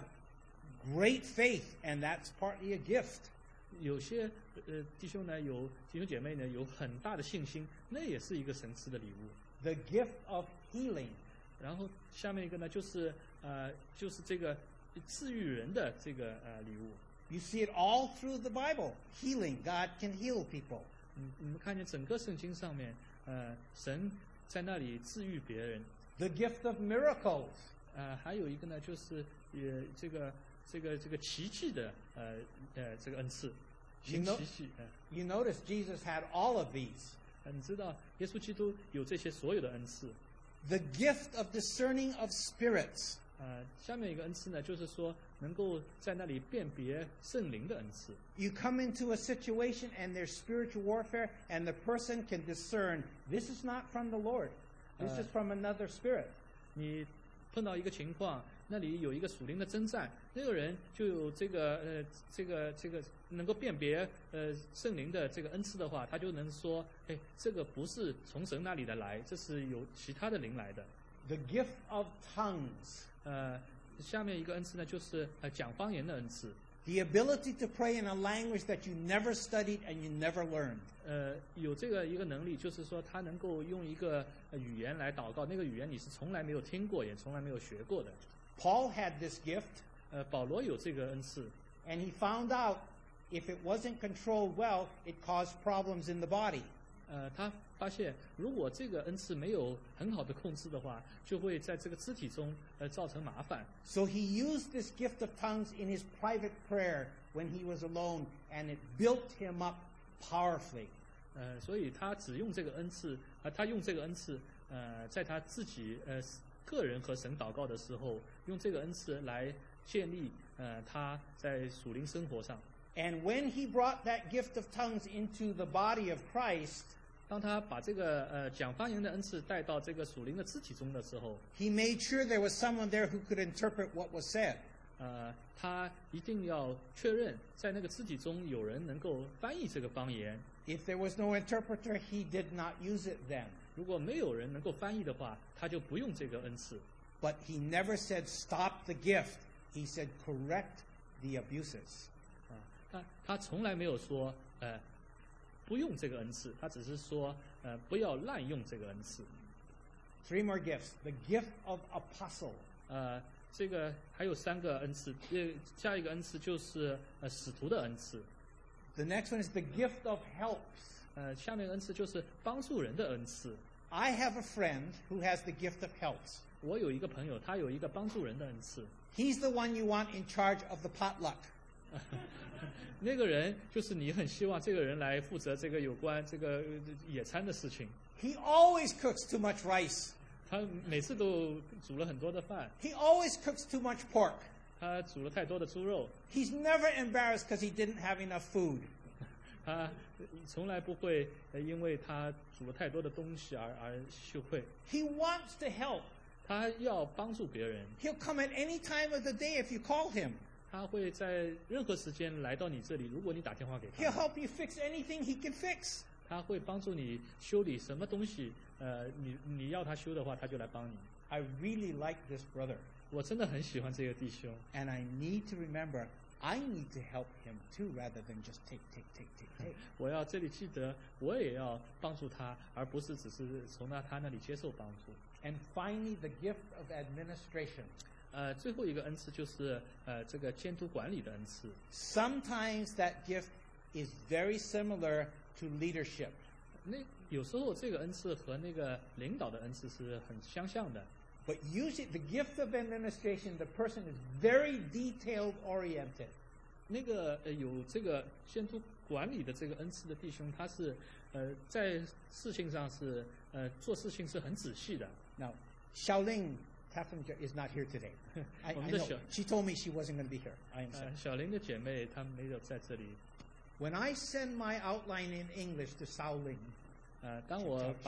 great faith, and that's partly a gift. 有些呃弟兄呢有弟兄姐妹呢有很大的信心，那也是一个神赐的礼物。 The gift of healing. 然后下面一个呢就是呃就是这个治愈人的这个呃礼物。 You see it all through the Bible. Healing. God can heal people. 嗯，你们看见整个圣经上面，呃，神在那里治愈别人。 The gift of miracles. 呃，还有一个呢，就是呃，这个这个这个奇迹的呃呃这个恩赐， You 行 know- 奇迹。呃 You notice Jesus had all of these. 呃你知道，耶稣基督有这些所有的恩赐。 The gift of discerning of spirits. 呃，下面一个恩赐呢，就是说能够在那里辨别圣灵的恩赐。 You come into a situation and there's spiritual warfare, and the person can discern this is not from the Lord. This Uh, is from another spirit. 你碰到一个情况，那里有一个属灵的征战，那个人就有这个呃这个这个能够辨别呃圣灵的这个恩赐的话，他就能说，哎，这个不是从神那里的来，这是有其他的灵来的。 The gift of tongues. 呃，下面一个恩赐呢，就是呃讲方言的恩赐。 The ability to pray in a language that you never studied and you never learned. 呃，有这个一个能力，就是说他能够用一个呃语言来祷告，那个语言你是从来没有听过，也从来没有学过的。 Paul had this gift, 呃，保罗有这个恩赐， and he found out if it wasn't controlled well, it caused problems in the body. 呃，他发现如果这个恩赐没有很好的控制的话，就会在这个肢体中呃造成麻烦。 So he used this gift of tongues in his private prayer when he was alone, and it built him up powerfully. 呃，所以他只用这个恩赐，呃，他用这个恩赐，呃，在他自己呃个人和神祷告的时候，用这个恩赐来建立呃他在属灵生活上。 And when he brought that gift of tongues into the body of Christ, 当他把这个呃讲方言的恩赐带到这个属灵的肢体中的时候， he made sure there was someone there who could interpret what was said. 呃，他一定要确认在那个肢体中有人能够翻译这个方言。 If there was no interpreter, he did not use it then. 如果没有人能够翻译的话，他就不用这个恩赐。 But he never said stop the gift. He said correct the abuses. 啊，他他从来没有说呃不用这个恩赐，他只是说呃不要滥用这个恩赐。 Three more gifts. The gift of apostle. 呃，这个还有三个恩赐，呃，下一个恩赐就是呃使徒的恩赐。 The next one is the gift of helps. 呃，下面的恩赐就是帮助人的恩赐。 I have a friend who has the gift of helps. 我有一个朋友，他有一个帮助人的恩赐。 He's the one you want in charge of the potluck. 那个人就是你很希望这个人来负责这个有关这个呃野餐的事情。 He always cooks too much rice. 他每次都煮了很多的饭， He always cooks too much pork. 他煮了太多的猪肉， He's never embarrassed because he didn't have enough food. 他从来不会呃因为他煮了太多的东西而而羞愧。 He wants to help. 他要帮助别人， He'll come at any time of the day if you call him. 他会在任何时间来到你这里。如果你打电话给 He'll 他， help you fix anything he can fix. 他会帮助你修理什么东西。呃，你你要他修的话，他就来帮你。 I really like this brother. 我真的很喜欢这个弟兄。 And I need to remember, I need to help him too rather than just take, take, take, take, take. 我要这里记得，我也要帮助他，而不是只是从那他那里接受帮助。 And finally, the gift of administration. 呃，最后一个恩赐就是呃这个监督管理的恩赐。 Sometimes that gift is very similar to leadership. 那有时候这个恩赐和那个领导的恩赐是很相像的。 But usually, the gift of administration, the person is very detailed oriented. 那个呃有这个监督管理的这个恩赐的弟兄，他是呃在事情上是呃做事情是很仔细的。 Now, Xiaoling Tafflinger is not here today. I, I 我们的 know. 小- She told me she wasn't going to be here. I am 呃 sorry.， 小林的姐妹她没有在这里。 When I send my outline in English to Xiaoling, 呃，当我把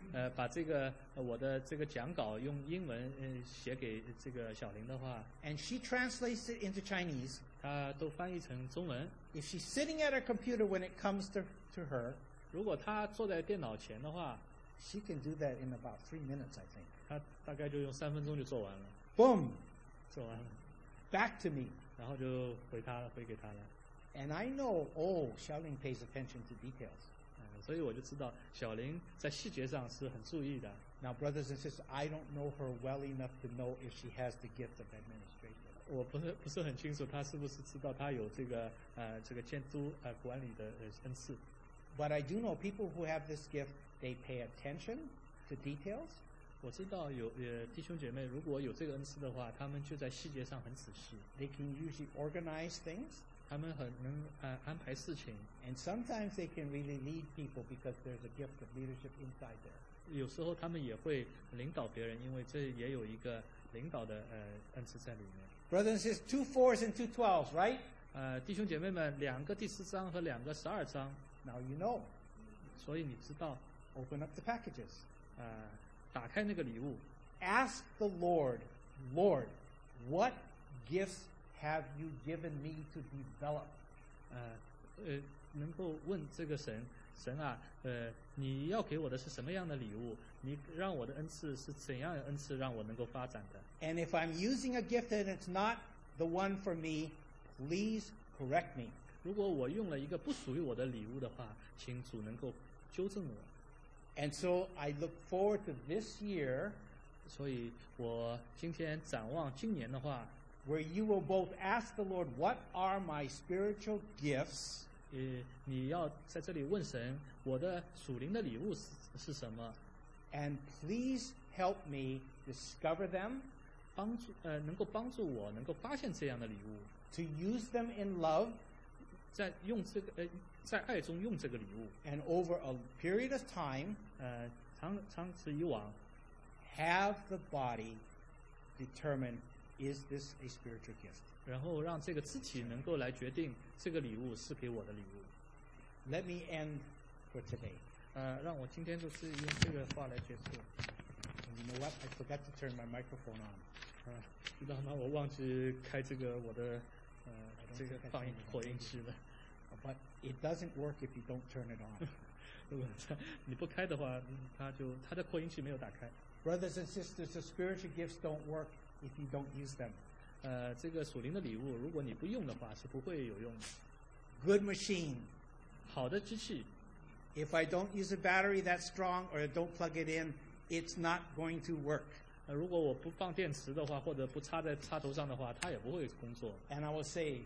呃把这个、呃、我的这个讲稿用英文呃写给这个小林的话， and she translates it into Chinese, 他都翻译成中文。 if she's sitting at her computer when it comes to, to her, 如果他坐在电脑前的话， she can do that in about three minutes, I think. 他大概就用三分钟就做完了， Boom, 做完了， back to me. 然后就回他回给他了。 And I know, oh, Xiaoling pays attention to details. 嗯，所以我就知道小林在细节上是很注意的。 Now, brothers and sisters, I don't know her well enough to know if she has the gift of administration. 我不是不是很清楚他是不是知道他有这个呃这个监督呃管理的呃恩赐。 But I do know people who have this gift, they pay attention to details. 我知道有呃弟兄姐妹如果有这个恩赐的话，他们就在细节上很仔细， They can usually organize things, 他们很能呃安排事情。 and sometimes they can really lead people because there's a gift of leadership inside there. 有时候他们也会领导别人，因为这也有一个领导的呃恩赐在里面。 Brothers and sisters, two fours and two twelves, right? 呃，弟兄姐妹们，两个第四章和两个十二章， Now you know. 所以你知道， Open up the packages. 呃，打开那个礼物， Ask the Lord, Lord, what gifts have you given me to develop? 呃呃，能够问这个神，神啊，呃，你要给我的是什么样的礼物？你让我的恩赐是怎样的恩赐，让我能够发展的？ And if I'm using a gift and it's not the one for me, please correct me. 如果我用了一个不属于我的礼物的话，请主能够纠正我。 And so I look forward to this year 所以我今天展望今年的话， where you will both ask the Lord, what are my spiritual gifts? 呃，你要在这里问神，我的属灵的礼物是是什么？ And please help me discover them, 帮助呃，能够帮助我能够发现这样的礼物， to use them in love, 在用这个呃，在爱中用这个礼物， and over a period of time, 呃，长长此以往， have the body determine, is this a spiritual gift? 然后让这个肢体能够来决定这个礼物是给我的礼物。 Let me end for today. 呃，让我今天就是用这个话来结束。 And you know what? I forgot to turn my microphone on. 啊、知道吗？我忘记开这个我的呃这个放音扩音器了。 But it doesn't work if you don't turn it on. 如果它你不开的话，嗯它就它的扩音器没有打开。 Brothers and sisters, the spiritual gifts don't work if you don't use them. 呃，这个属灵的礼物，如果你不用的话，是不会有用的。 Good machine. 好的机器， If I don't use a battery that strong or don't plug it in, it's not going to work. 呃，如果我不放电池的话，或者不插在插头上的话，它也不会工作。 And I will say,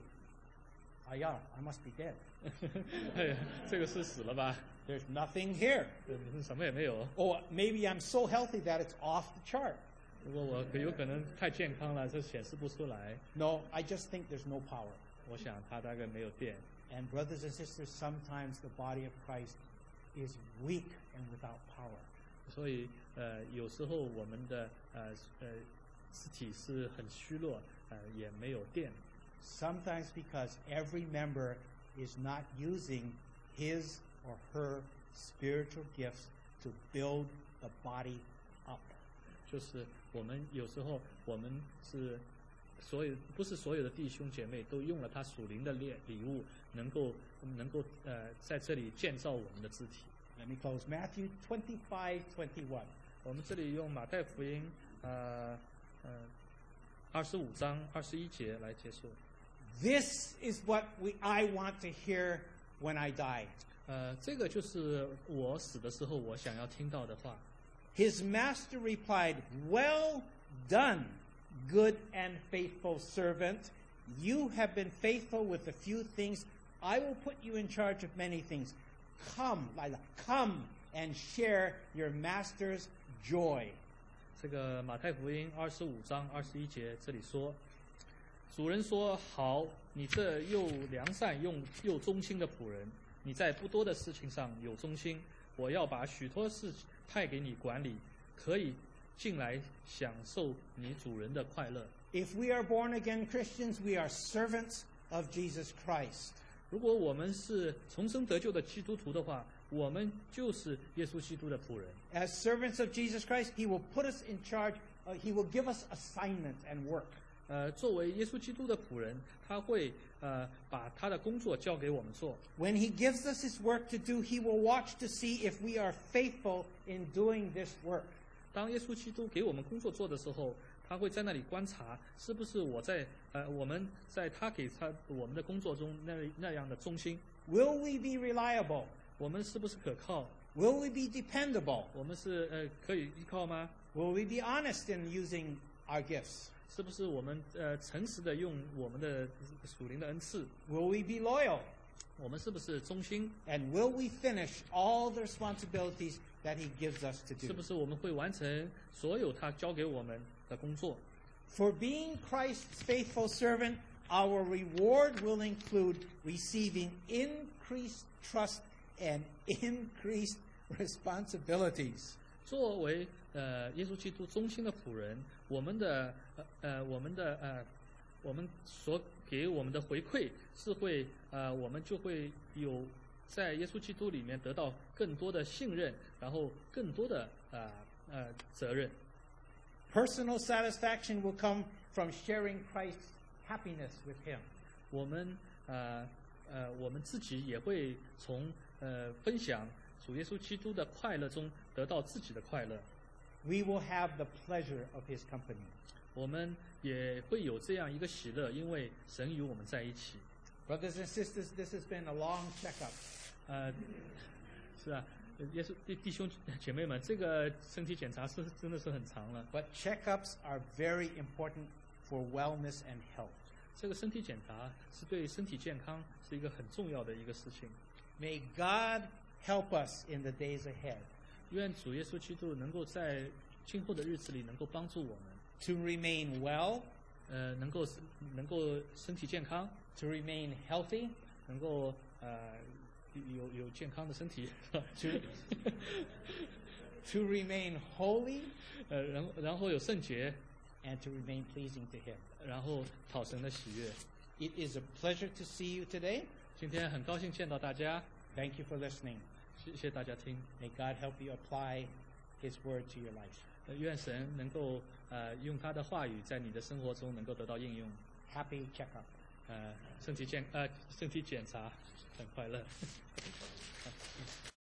ah, yeah, I must be dead. 哎呀，这个是死了吧？ There's nothing here. 呃什么也没有。 Or maybe I'm so healthy that it's off the chart. 如果我可有可能太健康了，这显示不出来。 No, I just think there's no power. 我想它大概没有电。 And brothers and sisters, sometimes the body of Christ is weak and without power. 所以呃，有时候我们的呃呃肢体是很虚弱，呃，也没有电。 Sometimes because every member is not using his or her spiritual gifts to build the body up. 就是我们有时候我们是所有不是所有的弟兄姐妹都用了他属灵的礼礼物，能够能够呃在这里建造我们的肢体。 Let me close. Matthew twenty-five twenty-one. 我们这里用马太福音呃呃二十五章二十一节来结束。 This is what we I want to hear when I die. 呃，这个就是我死的时候我想要听到的话。 His master replied, "Well done, good and faithful servant. You have been faithful with a few things. I will put you in charge of many things. Come, Lila, come and share your master's joy." 这个马太福音二十五章二十一节这里说，主人说：“好，你这又良善又又忠心的仆人，你在不多的事情上有忠心，我要把许多事派给你管理，可以进来享受你主人的快乐。” If we are born again Christians, we are servants of Jesus Christ. 如果我们是重生得救的基督徒的话， 我们就是耶稣基督的仆人。 As servants of Jesus Christ, He will put us in charge. Uh, he will give us assignments and work. 呃，作为耶稣基督的仆人，他会呃把他的工作交给我们做。 When He gives us His work to do, He will watch to see if we are faithful in doing this work. 当耶稣基督给我们工作做的时候，他会在那里观察，是不是我在呃我们在他给他我们的工作中那那样的忠心， Will we be reliable? 我们是不是可靠？ Will we be dependable? 我们是呃可以依靠吗？ Will we be honest in using our gifts? 是不是我们呃诚实的用我们的属灵的恩赐？ Will we be loyal? 我们是不是忠心？ And will we finish all the responsibilities that He gives us to 是 do? 不是我们会完成所有他交给我们的工作？ For being Christ's faithful servant, our reward will include receiving increased trust and increased responsibilities. 作为呃耶稣基督忠心的仆人，我们的呃呃我们的呃我们所给我们的回馈是会呃我们就会有在耶稣基督里面得到更多的信任，然后更多的呃呃责任。 Personal satisfaction will come from sharing Christ's happiness with Him. 我们呃呃我们自己也会从呃分享主耶稣基督的快乐中得到自己的快乐。 We will have the pleasure of His company. 我们也会有这样一个喜乐，因为神与我们在一起。 Brothers and sisters, this has been a long checkup. 呃，是啊，耶稣弟弟兄姐妹们，这个身体检查是真的是很长了。 But checkups are very important for wellness and health. 这个身体检查是对身体健康是一个很重要的一个事情。 May God help us in the days ahead 愿主耶稣基督能够在今后的日子里能够帮助我们， to remain well, 呃，能够能够身体健康， to remain healthy, 能够呃有有健康的身体， to, to remain holy, 呃，然后然后有圣洁， and to remain pleasing to Him. 然后讨神的喜悦。 It is a pleasure to see you today. 今天很高兴见到大家， Thank you for listening. 谢谢大家听。 May God help you apply His word to your life. 呃愿神能够呃用他的话语在你的生活中能够得到应用。 Happy checkup. 呃，身体健呃身体检查很快乐。